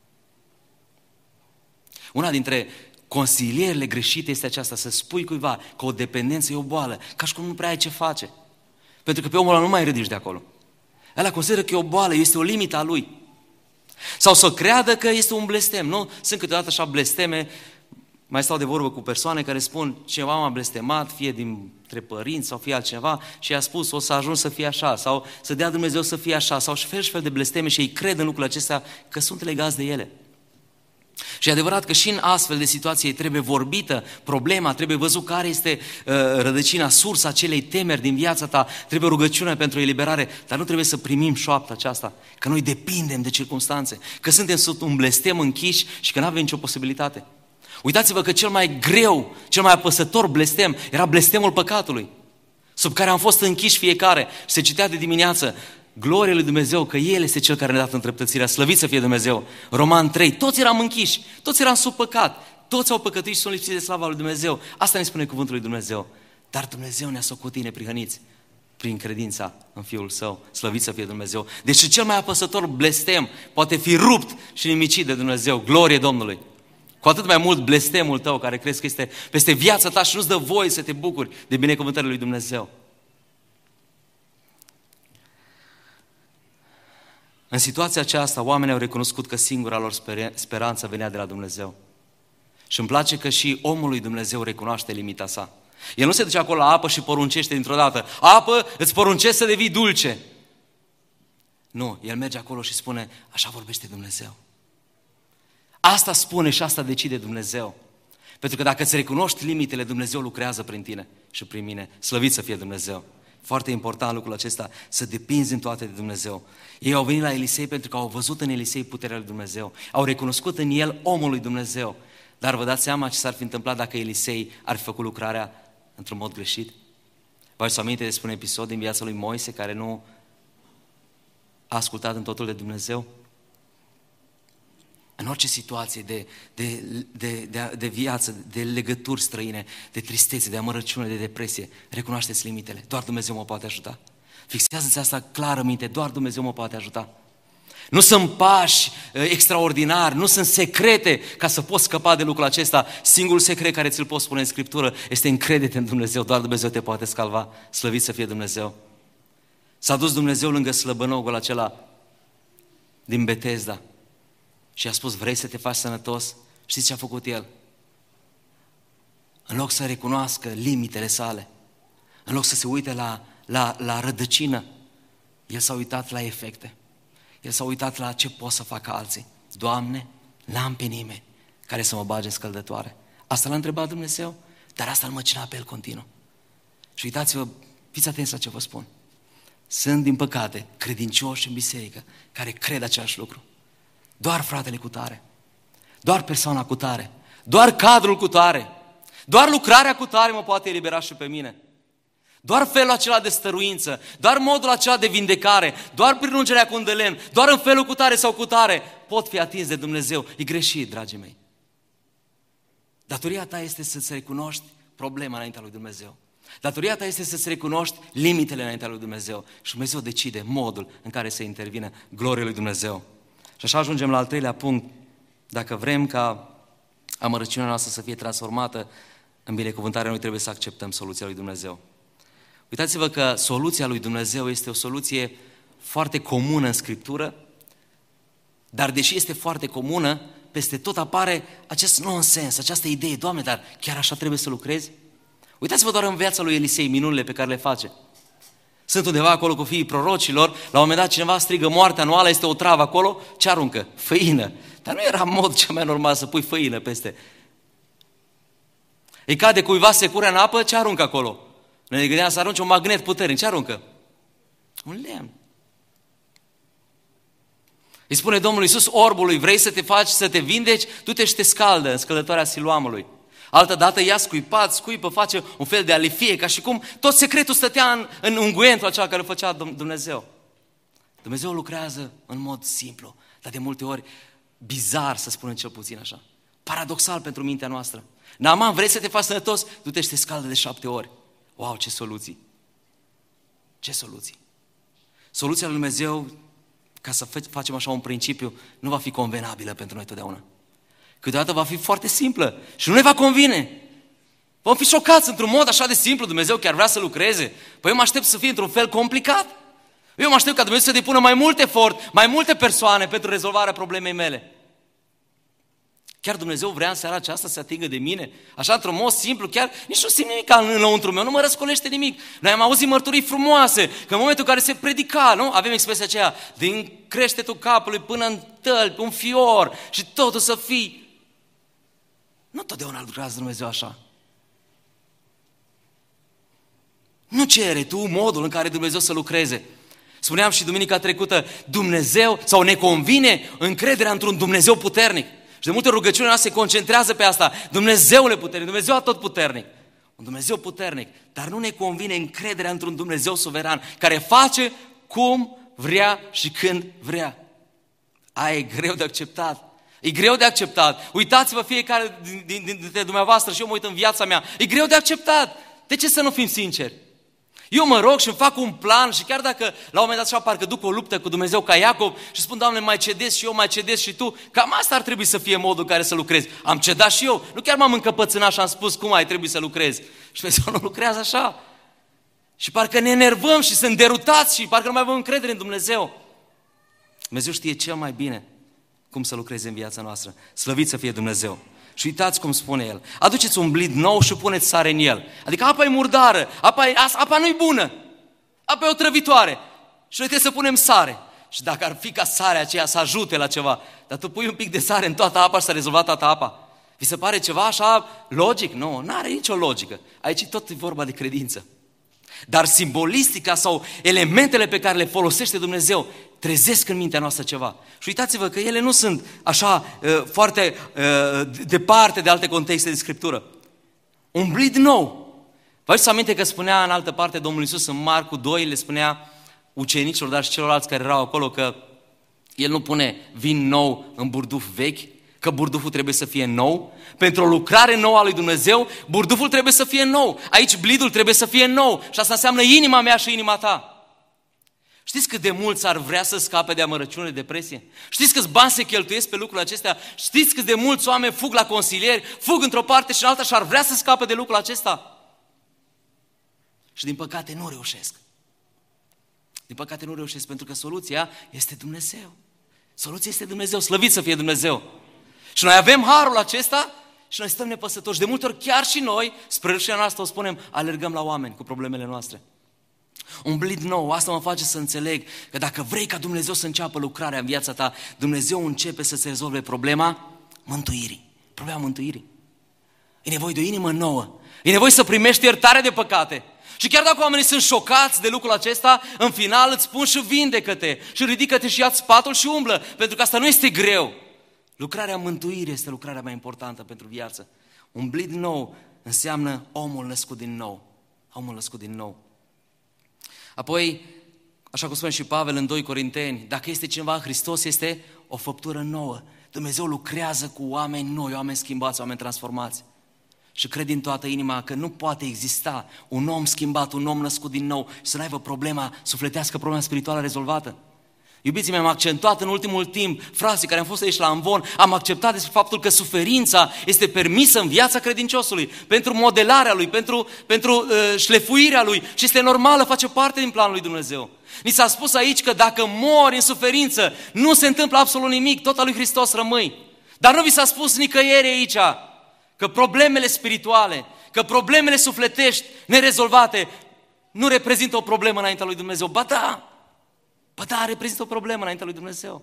Una dintre consilierile greșite este aceasta, să spui cuiva că o dependență e o boală, ca și cum nu prea ai ce face. Pentru că pe omul ăla nu mai ridici de acolo. Ăla consideră că e o boală, este o limită a lui. Sau să creadă că este un blestem, nu? Sunt câteodată așa blesteme, mai stau de vorbă cu persoane care spun, cineva m-a blestemat, fie dintre părinți sau fie altceva, și i-a spus, o să ajung să fie așa, sau să dea Dumnezeu să fie așa, sau și fel și fel de blesteme și ei cred în lucrurile acestea că sunt legați de ele. Și e adevărat că și în astfel de situații trebuie vorbită problema, trebuie văzut care este uh, rădăcina, sursa acelei temeri din viața ta, trebuie rugăciune pentru eliberare, dar nu trebuie să primim șoapta aceasta, că noi depindem de circunstanțe, că suntem sub un blestem închiși și că nu avem nicio posibilitate. Uitați-vă că cel mai greu, cel mai apăsător blestem era blestemul păcatului, sub care am fost închiși fiecare. Și se citea de dimineață, glorie lui Dumnezeu, că El este Cel care ne-a dat întreptățirea, slăvit să fie Dumnezeu. Roman trei, toți eram închiși, toți eram sub păcat, toți au păcătuit și sunt lipsiți de slava lui Dumnezeu. Asta ne spune cuvântul lui Dumnezeu. Dar Dumnezeu ne-a socotit neprihăniți prin credința în Fiul Său, slăvit să fie Dumnezeu. Deci cel mai apăsător blestem poate fi rupt și nimicit de Dumnezeu. Glorie Domnului! Cu atât mai mult blestemul tău care crezi că este peste viața ta și nu-ți dă voie să te bucuri de binecuvântările lui Dumnezeu. În situația aceasta, oamenii au recunoscut că singura lor speranță venea de la Dumnezeu. Și îmi place că și omul lui Dumnezeu recunoaște limita sa. El nu se duce acolo la apă și poruncește dintr-o dată, apă, îți poruncesc să devii dulce. Nu, el merge acolo și spune, așa vorbește Dumnezeu. Asta spune și asta decide Dumnezeu. Pentru că dacă îți recunoști limitele, Dumnezeu lucrează prin tine și prin mine. Slăvit să fie Dumnezeu. Foarte important lucrul acesta, să depinzi în toate de Dumnezeu. Ei au venit la Elisei pentru că au văzut în Elisei puterea lui Dumnezeu. Au recunoscut în el omul lui Dumnezeu. Dar vă dați seama ce s-ar fi întâmplat dacă Elisei ar fi făcut lucrarea într-un mod greșit? Vă aduceți aminte despre un episod din viața lui Moise care nu a ascultat în totul de Dumnezeu? În orice situație de, de, de, de, de viață, de legături străine, de tristețe, de amărăciune, de depresie, recunoașteți limitele. Doar Dumnezeu mă poate ajuta. Fixează-ți asta clară minte, doar Dumnezeu mă poate ajuta. Nu sunt pași extraordinari, nu sunt secrete ca să poți scăpa de lucrul acesta. Singurul secret care ți-l poți spune în Scriptură este încrede-te în Dumnezeu, doar Dumnezeu te poate salva, slăvit să fie Dumnezeu. S-a dus Dumnezeu lângă slăbănogul acela din Betesda și a spus, vrei să te faci sănătos? Știți ce a făcut el? În loc să recunoască limitele sale, în loc să se uite la, la, la rădăcină, el s-a uitat la efecte. El s-a uitat la ce pot să facă alții. Doamne, n-am pe nimeni care să mă bage în scăldătoare. Asta l-a întrebat Dumnezeu, dar asta îl măcina pe el continuu. Și uitați-vă, fiți atenți la ce vă spun. Sunt, din păcate, credincioși în biserică care cred același lucru. Doar fratele cu tare, doar persoana cu tare, doar cadrul cu tare, doar lucrarea cu tare mă poate elibera și pe mine. Doar felul acela de stăruință, doar modul acela de vindecare, doar prin ungerea cu un de lemn, doar în felul cu tare sau cu tare pot fi atins de Dumnezeu. E greșit, dragii mei. Datoria ta este să-ți recunoști problema înaintea lui Dumnezeu. Datoria ta este să-ți recunoști limitele înaintea lui Dumnezeu. Și Dumnezeu decide modul în care să intervine gloria lui Dumnezeu. Și așa ajungem la al treilea punct. Dacă vrem ca amărăciunea noastră să fie transformată în binecuvântare, noi trebuie să acceptăm soluția lui Dumnezeu. Uitați-vă că soluția lui Dumnezeu este o soluție foarte comună în Scriptură, dar deși este foarte comună, peste tot apare acest nonsens, această idee, Doamne, dar chiar așa trebuie să lucrezi? Uitați-vă doar în viața lui Elisei, minunile pe care le face. Sunt undeva acolo cu fiii prorocilor, la un moment dat cineva strigă moartea anuală, este o travă acolo, ce aruncă? Făină. Dar nu era mod cel mai normal să pui făină peste. Îi cade cuiva securea în apă, ce aruncă acolo? Ne gândeam să arunce un magnet puternic, ce aruncă? Un lemn. Îi spune Domnul Iisus orbului, vrei să te faci, să te vindeci, du-te și te scaldă în scăldătoarea Siloamului. Altădată ia scuipat, scuipă, face un fel de alifie, ca și cum tot secretul stătea în, în unghientul acela care îl făcea Dumnezeu. Dumnezeu lucrează în mod simplu, dar de multe ori bizar, să spunem cel puțin așa. Paradoxal pentru mintea noastră. Naaman, vrei să te faci sănătos? Du-te și te scaldă de șapte ori. Wow, ce soluții! Ce soluții! Soluția lui Dumnezeu, ca să facem așa un principiu, nu va fi convenabilă pentru noi totdeauna. Câteodată va fi foarte simplă și nu ne va convine. Vom fi șocați într-un mod așa de simplu, Dumnezeu chiar vrea să lucreze. Păi eu mă aștept să fie într-un fel complicat. Eu mă aștept ca Dumnezeu să depună mai mult efort, mai multe persoane pentru rezolvarea problemei mele. Chiar Dumnezeu vrea în seara aceasta să se atingă de mine, așa într-un mod simplu, chiar nici nu simt nimic înăuntru meu, nu mă răscolește nimic. Noi am auzit mărturii frumoase, că în momentul în care se predica, nu? Avem expresia aceea, din creștetul capului până în tălpi, un fior și totul să fii. Nu totdeauna lucrează Dumnezeu așa. Nu cere tu modul în care Dumnezeu să lucreze. Spuneam și duminica trecută, Dumnezeu, sau ne convine încrederea într-un Dumnezeu puternic. Și de multe rugăciunile noastre se concentrează pe asta. Dumnezeule puternic, Dumnezeu atotputernic. Un Dumnezeu puternic, dar nu ne convine încrederea într-un Dumnezeu suveran, care face cum vrea și când vrea. Aia e greu de acceptat. E greu de acceptat. Uitați-vă fiecare dintre dumneavoastră și eu mă uit în viața mea. E greu de acceptat. De ce să nu fim sinceri? Eu mă rog și îmi fac un plan și chiar dacă la un moment dat așa parcă duc o luptă cu Dumnezeu ca Iacob și spun, Doamne, mai cedezi și eu, mai cedezi și tu, cam asta ar trebui să fie modul în care să lucrezi. Am cedat și eu, nu chiar m-am încăpățânat și am spus cum ai trebui să lucrezi. Și Dumnezeu nu lucrează așa. Și parcă ne enervăm și suntem derutați și parcă nu mai avem încredere în Dumnezeu. Dumnezeu știe cel mai bine cum să lucreze în viața noastră. Slăvit să fie Dumnezeu. Și uitați cum spune el. Aduceți un blid nou și puneți sare în el. Adică apa e murdară, apa, e, apa nu e bună, apa e otrăvitoare. Și noi trebuie să punem sare. Și dacă ar fi ca sarea aceea să ajute la ceva, dar tu pui un pic de sare în toată apa și s-a rezolvat toată apa. Vi se pare ceva așa logic? Nu, nu are nicio logică. Aici tot e vorba de credință. Dar simbolistica sau elementele pe care le folosește Dumnezeu trezesc în mintea noastră ceva. Și uitați-vă că ele nu sunt așa uh, foarte uh, departe de alte contexte din Scriptură. Un blid nou. Vă aduceți aminte că spunea în altă parte Domnul Iisus în Marcu doi, le spunea ucenicilor, dar și celorlalți care erau acolo, că El nu pune vin nou în burduf vechi, că burduful trebuie să fie nou. Pentru o lucrare nouă a lui Dumnezeu, burduful trebuie să fie nou. Aici blidul trebuie să fie nou. Și asta înseamnă inima mea și inima ta. Știți cât de mulți ar vrea să scape de amărăciune, depresie? Știți câți bani se cheltuiesc pe lucrurile acestea? Știți cât de mulți oameni fug la consilieri, fug într-o parte și în alta și ar vrea să scape de lucrul acesta? Și din păcate nu reușesc. Din păcate nu reușesc, pentru că soluția este Dumnezeu. Soluția este Dumnezeu, slăvit să fie Dumnezeu. Și noi avem harul acesta și noi stăm nepăsători. De multe ori chiar și noi, spre rușinea noastră, o spunem, alergăm la oameni cu problemele noastre. Un blid nou, asta mă face să înțeleg că dacă vrei ca Dumnezeu să înceapă lucrarea în viața ta, Dumnezeu începe să-ți rezolve problema mântuirii. Problema mântuirii. E nevoie de o inimă nouă. E nevoie să primești iertare de păcate. Și chiar dacă oamenii sunt șocați de lucrul acesta, în final îți spun și vindecă-te, și ridică-te și ia-ți patul și umblă, pentru că asta nu este greu. Lucrarea mântuirii este lucrarea mai importantă pentru viață. Un blid nou înseamnă omul născut din nou. Omul născut din nou. Apoi, așa cum spune și Pavel în doi Corinteni, dacă este cineva în Hristos, este o făptură nouă. Dumnezeu lucrează cu oameni noi, oameni schimbați, oameni transformați. Și cred din toată inima că nu poate exista un om schimbat, un om născut din nou și să n-aibă problema sufletească, problema spirituală rezolvată. Iubiții mei, am accentuat în ultimul timp, frații care am fost aici la Amvon, am acceptat despre faptul că suferința este permisă în viața credinciosului, pentru modelarea lui, pentru, pentru uh, șlefuirea lui și este normală, face parte din planul lui Dumnezeu. Ni s-a spus aici că dacă mori în suferință, nu se întâmplă absolut nimic, tot al lui Hristos rămâi. Dar nu vi s-a spus nicăieri aici că problemele spirituale, că problemele sufletești nerezolvate nu reprezintă o problemă înaintea lui Dumnezeu. Ba da! Ba da, reprezintă o problemă înaintea lui Dumnezeu.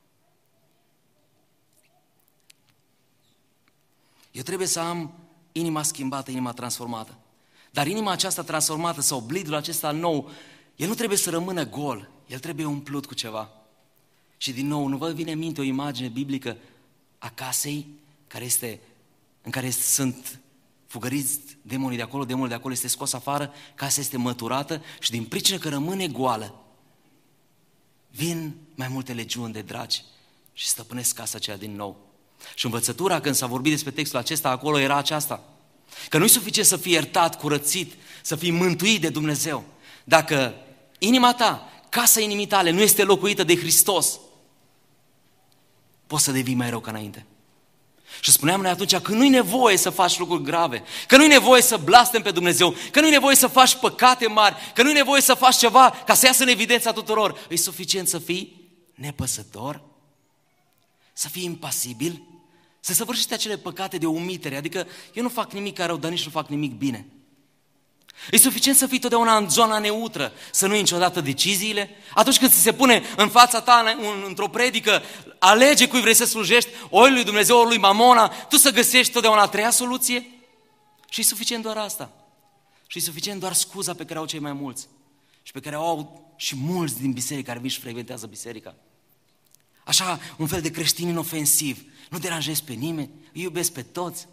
Eu trebuie să am inima schimbată, inima transformată. Dar inima aceasta transformată sau blidul acesta nou, el nu trebuie să rămână gol, el trebuie umplut cu ceva. Și din nou, nu vă vine în minte o imagine biblică a casei care este, în care sunt fugăriți demonii de acolo, demonul de acolo este scos afară, casa este măturată și din pricină că rămâne goală, vin mai multe legiuni de dragi și stăpânesc casa aceea din nou. Și învățătura, când s-a vorbit despre textul acesta, acolo era aceasta. Că nu e suficient să fii iertat, curățit, să fii mântuit de Dumnezeu. Dacă inima ta, casa inimii tale, nu este locuită de Hristos, poți să devii mai rău ca înainte. Și spuneam noi atunci că nu-i nevoie să faci lucruri grave, că nu-i nevoie să blastemi pe Dumnezeu, că nu-i nevoie să faci păcate mari, că nu-i nevoie să faci ceva ca să iasă în evidența tuturor. E suficient să fii nepăsător, să fii impasibil, să săvârșești acele păcate de omitere, adică eu nu fac nimic rău, dar nici nu fac nimic bine. E suficient să fii totdeauna în zona neutră, să nu iei niciodată deciziile. Atunci când ți se pune în fața ta într-o predică, alege cui vrei să slujești, ori lui Dumnezeu, ori lui Mamona, tu să găsești totdeauna a treia soluție. Și e suficient doar asta. Și e suficient doar scuza pe care au cei mai mulți și pe care o au și mulți din biserică care vin și frecventează biserica. Așa, un fel de creștin inofensiv. Nu deranjezi pe nimeni, îi iubesc pe toți.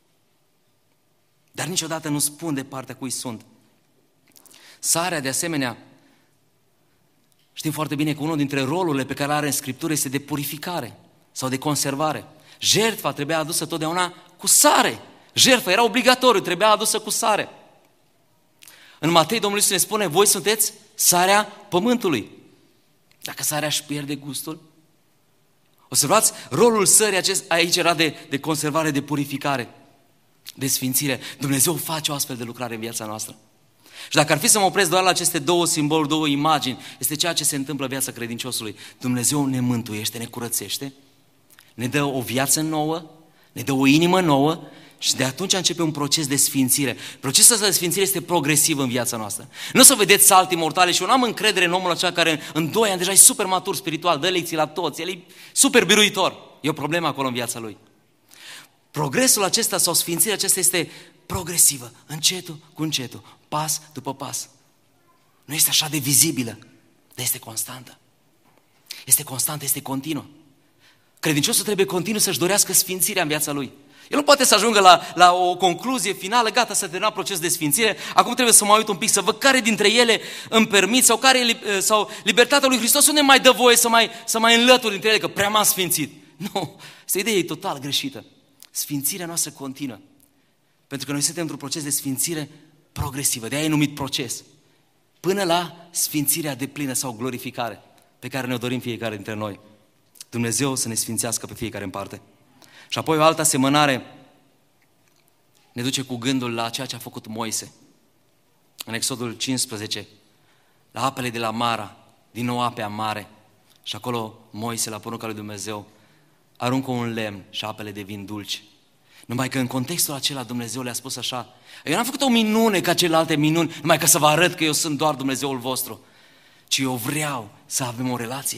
Dar niciodată nu spun de partea cui sunt. Sarea, de asemenea, știm foarte bine că unul dintre rolurile pe care le are în Scriptură este de purificare sau de conservare. Jertfa trebuia adusă totdeauna cu sare. Jertfa era obligatoriu, trebuia adusă cu sare. În Matei, Domnul Iisus ne spune, voi sunteți sarea pământului. Dacă sarea își pierde gustul, observați, rolul sării acest, aici era de, de conservare, de purificare, de sfințire. Dumnezeu face o astfel de lucrare în viața noastră. Și dacă ar fi să mă opresc doar la aceste două simboluri, două imagini, este ceea ce se întâmplă în viața credinciosului. Dumnezeu ne mântuiește, ne curățește, ne dă o viață nouă, ne dă o inimă nouă și de atunci începe un proces de sfințire. Procesul ăsta de sfințire este progresiv în viața noastră. Nu o să vedeți salte mortale și eu n-am încredere în omul acela care în doi ani deja e super matur spiritual, dă lecții la toți, el e super biruitor. E o problemă acolo în viața lui. Progresul acesta sau sfințirea aceasta este progresivă, încetul cu încetul, pas după pas. Nu este așa de vizibilă, dar este constantă. Este constantă, este continuă. Credinciosul trebuie continuu să-și dorească sfințirea în viața lui. El nu poate să ajungă la, la o concluzie finală, gata, să termina procesul de sfințire, acum trebuie să mă uit un pic, să văd care dintre ele îmi permit sau, care, sau libertatea lui Hristos nu ne mai dă voie să mai, să mai înlături dintre ele, că prea m-am sfințit. Nu, asta idee e total greșită. Sfințirea noastră continuă. Pentru că noi suntem într-un proces de sfințire progresivă, de aia e numit proces. până la sfințirea deplină sau glorificare pe care ne-o dorim fiecare dintre noi. Dumnezeu să ne sfințească pe fiecare în parte. Și apoi o altă asemănare ne duce cu gândul la ceea ce a făcut Moise. În Exodul cincisprezece, la apele de la Mara, din nou ape amare, și acolo Moise, la porunca lui Dumnezeu, aruncă un lemn și apele devin dulci. Numai că în contextul acela Dumnezeu le-a spus așa: eu n-am făcut o minune ca celelalte minuni, numai ca să vă arăt că eu sunt doar Dumnezeul vostru, ci eu vreau să avem o relație.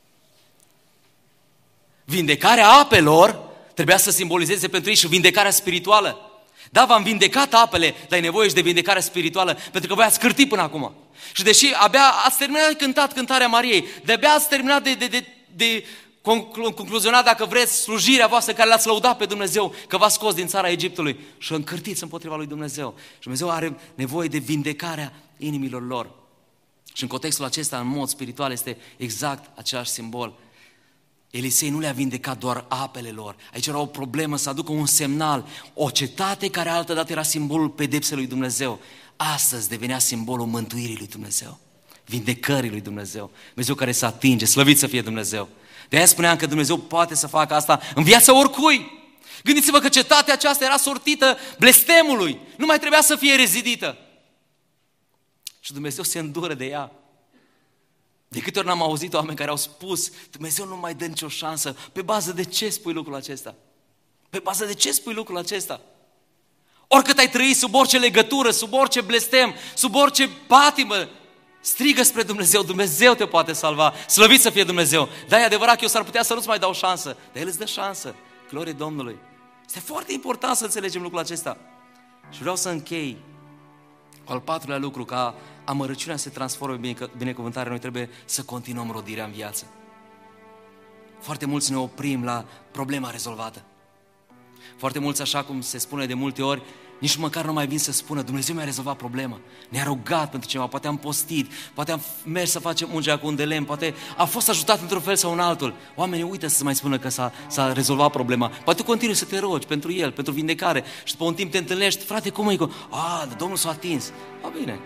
Vindecarea apelor trebuia să simbolizeze pentru ei și vindecarea spirituală. Da, v-am vindecat apele, dar e nevoie și de vindecare spirituală, pentru că voi ați cârtit până acum. Și deși abia ați terminat de cântat cântarea Mariei, de-abia ați terminat de, de, de, de concluzionat, dacă vreți, slujirea voastră care l-ați lăudat pe Dumnezeu, că v-a scos din țara Egiptului și încârtiți împotriva lui Dumnezeu. Și Dumnezeu are nevoie de vindecarea inimilor lor. Și în contextul acesta, în mod spiritual, este exact același simbol. Elisei nu le-a vindecat doar apele lor. Aici era o problemă să aducă un semnal. O cetate care altădată era simbolul pedepsei lui Dumnezeu, astăzi devenea simbolul mântuirii lui Dumnezeu, vindecării lui Dumnezeu. Dumnezeu care se atinge, slăvit să fie Dumnezeu. De aia spuneam că Dumnezeu poate să facă asta în viața oricui. Gândiți-vă că cetatea aceasta era sortită blestemului, nu mai trebuia să fie rezidită. Și Dumnezeu se îndură de ea. De câte ori n-am auzit oameni care au spus: Dumnezeu nu mai dă nicio șansă. Pe bază de ce spui lucrul acesta? Pe bază de ce spui lucrul acesta? Oricât ai trăit sub orice legătură, sub orice blestem, sub orice patimă, strigă spre Dumnezeu, Dumnezeu te poate salva, slăvit să fie Dumnezeu. Dar e adevărat că eu s-ar putea să nu-ți mai dau șansă, dar El îți dă șansă, glorie Domnului. Este foarte important să înțelegem lucrul acesta. Și vreau să închei cu al patrulea lucru, ca amărăciunea să se transforme în binecuvântare, noi trebuie să continuăm rodirea în viață. Foarte mulți ne oprim la problema rezolvată. Foarte mulți, așa cum se spune de multe ori, nici măcar nu mai vin să spună: Dumnezeu mi-a rezolvat problema, ne-a rugat pentru ceva, poate am postit, poate am mers să facem ungea cu un de lemn, poate a fost ajutat într-un fel sau în altul. Oamenii uită să mai spună că s-a, s-a rezolvat problema. Poate continui să te rogi pentru el, pentru vindecare, și după un timp te întâlnești: frate, cum e? A, Domnul s-a atins. A, bine.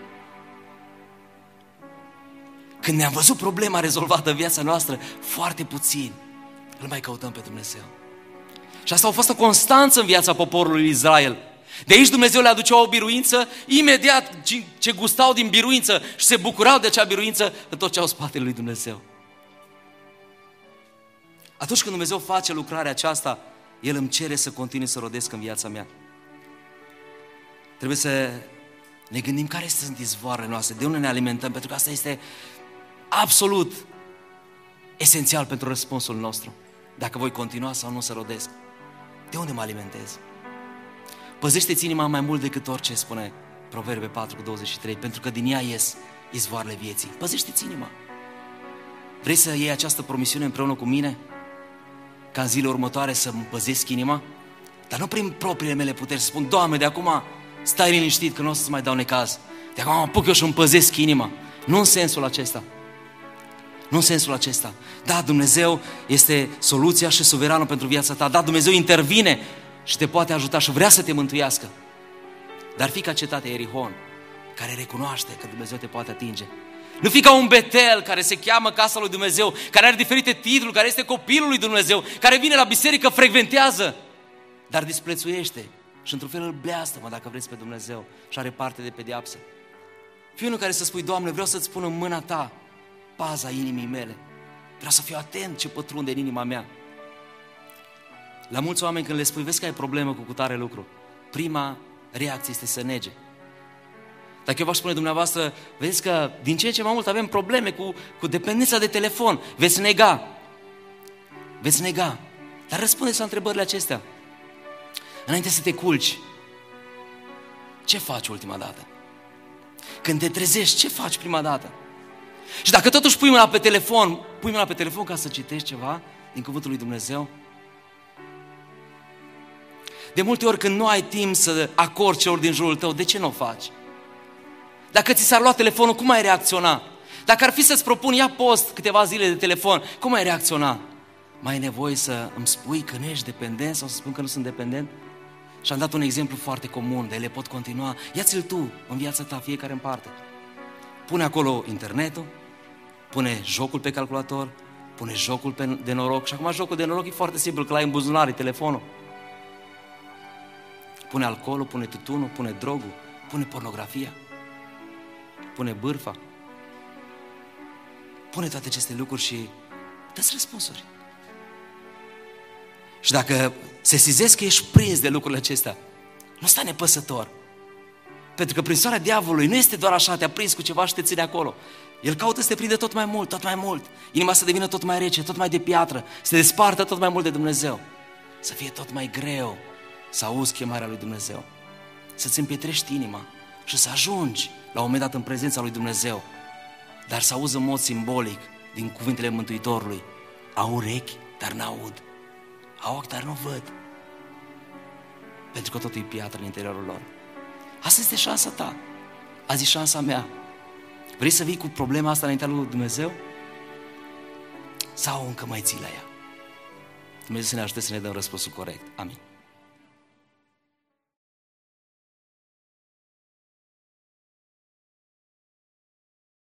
Când ne-am văzut problema rezolvată în viața noastră, foarte puțin îl mai căutăm pe Dumnezeu. Și asta a fost o constanță în viața poporului Israel. De aici Dumnezeu le aducea o biruință, imediat ce gustau din biruință și se bucurau de acea biruință, întorceau spatele lui Dumnezeu. Atunci când Dumnezeu face lucrarea aceasta, El îmi cere să continui să rodesc în viața mea. Trebuie să ne gândim care sunt izvoarele noastre, de unde ne alimentăm, pentru că asta este absolut esențial pentru răspunsul nostru. Dacă voi continua sau nu să rodesc, de unde mă alimentez? Păzește-ți inima mai mult decât orice, spune Proverbe patru cu douăzeci și trei, pentru că din ea ies izvoarele vieții. Păzește-ți inima. Vrei să iei această promisiune împreună cu mine? Ca în zilele următoare să-mi păzesc inima? Dar nu prin propriile mele puteri, să spun: Doamne, de acum stai liniștit că nu o să-ți mai dau necaz. De acum mă apuc eu și îmi păzesc inima. Nu în sensul acesta. Nu în sensul acesta. Da, Dumnezeu este soluția și suveranul pentru viața ta. Da, Dumnezeu intervine și te poate ajuta și vrea să te mântuiască. Dar fii ca cetatea Ierihon, care recunoaște că Dumnezeu te poate atinge. Nu fii ca un Betel care se cheamă casa lui Dumnezeu, care are diferite titluri, care este copilul lui Dumnezeu, care vine la biserică, frecventează, dar disprețuiește și într-un fel îl bleastămă, dacă vreți, pe Dumnezeu și are parte de pedeapsă. Fii unul care să spui: Doamne, vreau să-ți pun în mâna ta paza inimii mele. Vreau să fiu atent ce pătrunde în inima mea. La mulți oameni când le spui: vezi că ai problemă cu cutare lucru, prima reacție este să nege. Dacă eu v-aș spune dumneavoastră: vezi că din ce în ce mai mult avem probleme cu, cu dependența de telefon, veți nega. Veți nega. Dar răspundeți la întrebările acestea. Înainte să te culci, ce faci ultima dată? Când te trezești, ce faci prima dată? Și dacă totuși pui mâna pe telefon, pui mâna pe telefon ca să citești ceva din cuvântul lui Dumnezeu? De multe ori când nu ai timp să acorzi celor din jurul tău, de ce nu o faci? Dacă ți s-ar lua telefonul, cum ai reacționa? Dacă ar fi să-ți propun: ia post câteva zile de telefon, cum ai reacționa? Mai ai nevoie să îmi spui că nu ești dependent sau să spun că nu sunt dependent? Și am dat un exemplu foarte comun, de le pot continua. Ia-ți-l tu în viața ta, fiecare în parte. Pune acolo internetul, pune jocul pe calculator, pune jocul pe, de noroc. Și acum jocul de noroc e foarte simplu, că l-ai în buzunar, e telefonul. Pune alcoolul, pune tutunul, pune drogul, pune pornografia, pune bârfa. Pune toate aceste lucruri și dă-ți răspunsuri. Și dacă sesizezi că ești prins de lucrurile acestea, nu sta nepăsător. Pentru că prinsoarea diavolului nu este doar așa, te-a prins cu ceva și te ține acolo. El caută să te prinde tot mai mult, tot mai mult. Inima să devină tot mai rece, tot mai de piatră, să te despartă tot mai mult de Dumnezeu. Să fie tot mai greu să auzi chemarea lui Dumnezeu. Să-ți împietrești inima și să ajungi la un moment dat în prezența lui Dumnezeu. Dar să auzi în mod simbolic din cuvintele Mântuitorului. Au urechi, dar n-aud. Au ochi, dar nu văd. Pentru că totul e piatră în interiorul lor. Asta este șansa ta. Azi e șansa mea. Vrei să vii cu problema asta înaintea lui Dumnezeu? Sau încă mai ții la ea? Dumnezeu să ne ajute să ne dăm răspunsul corect. Amin.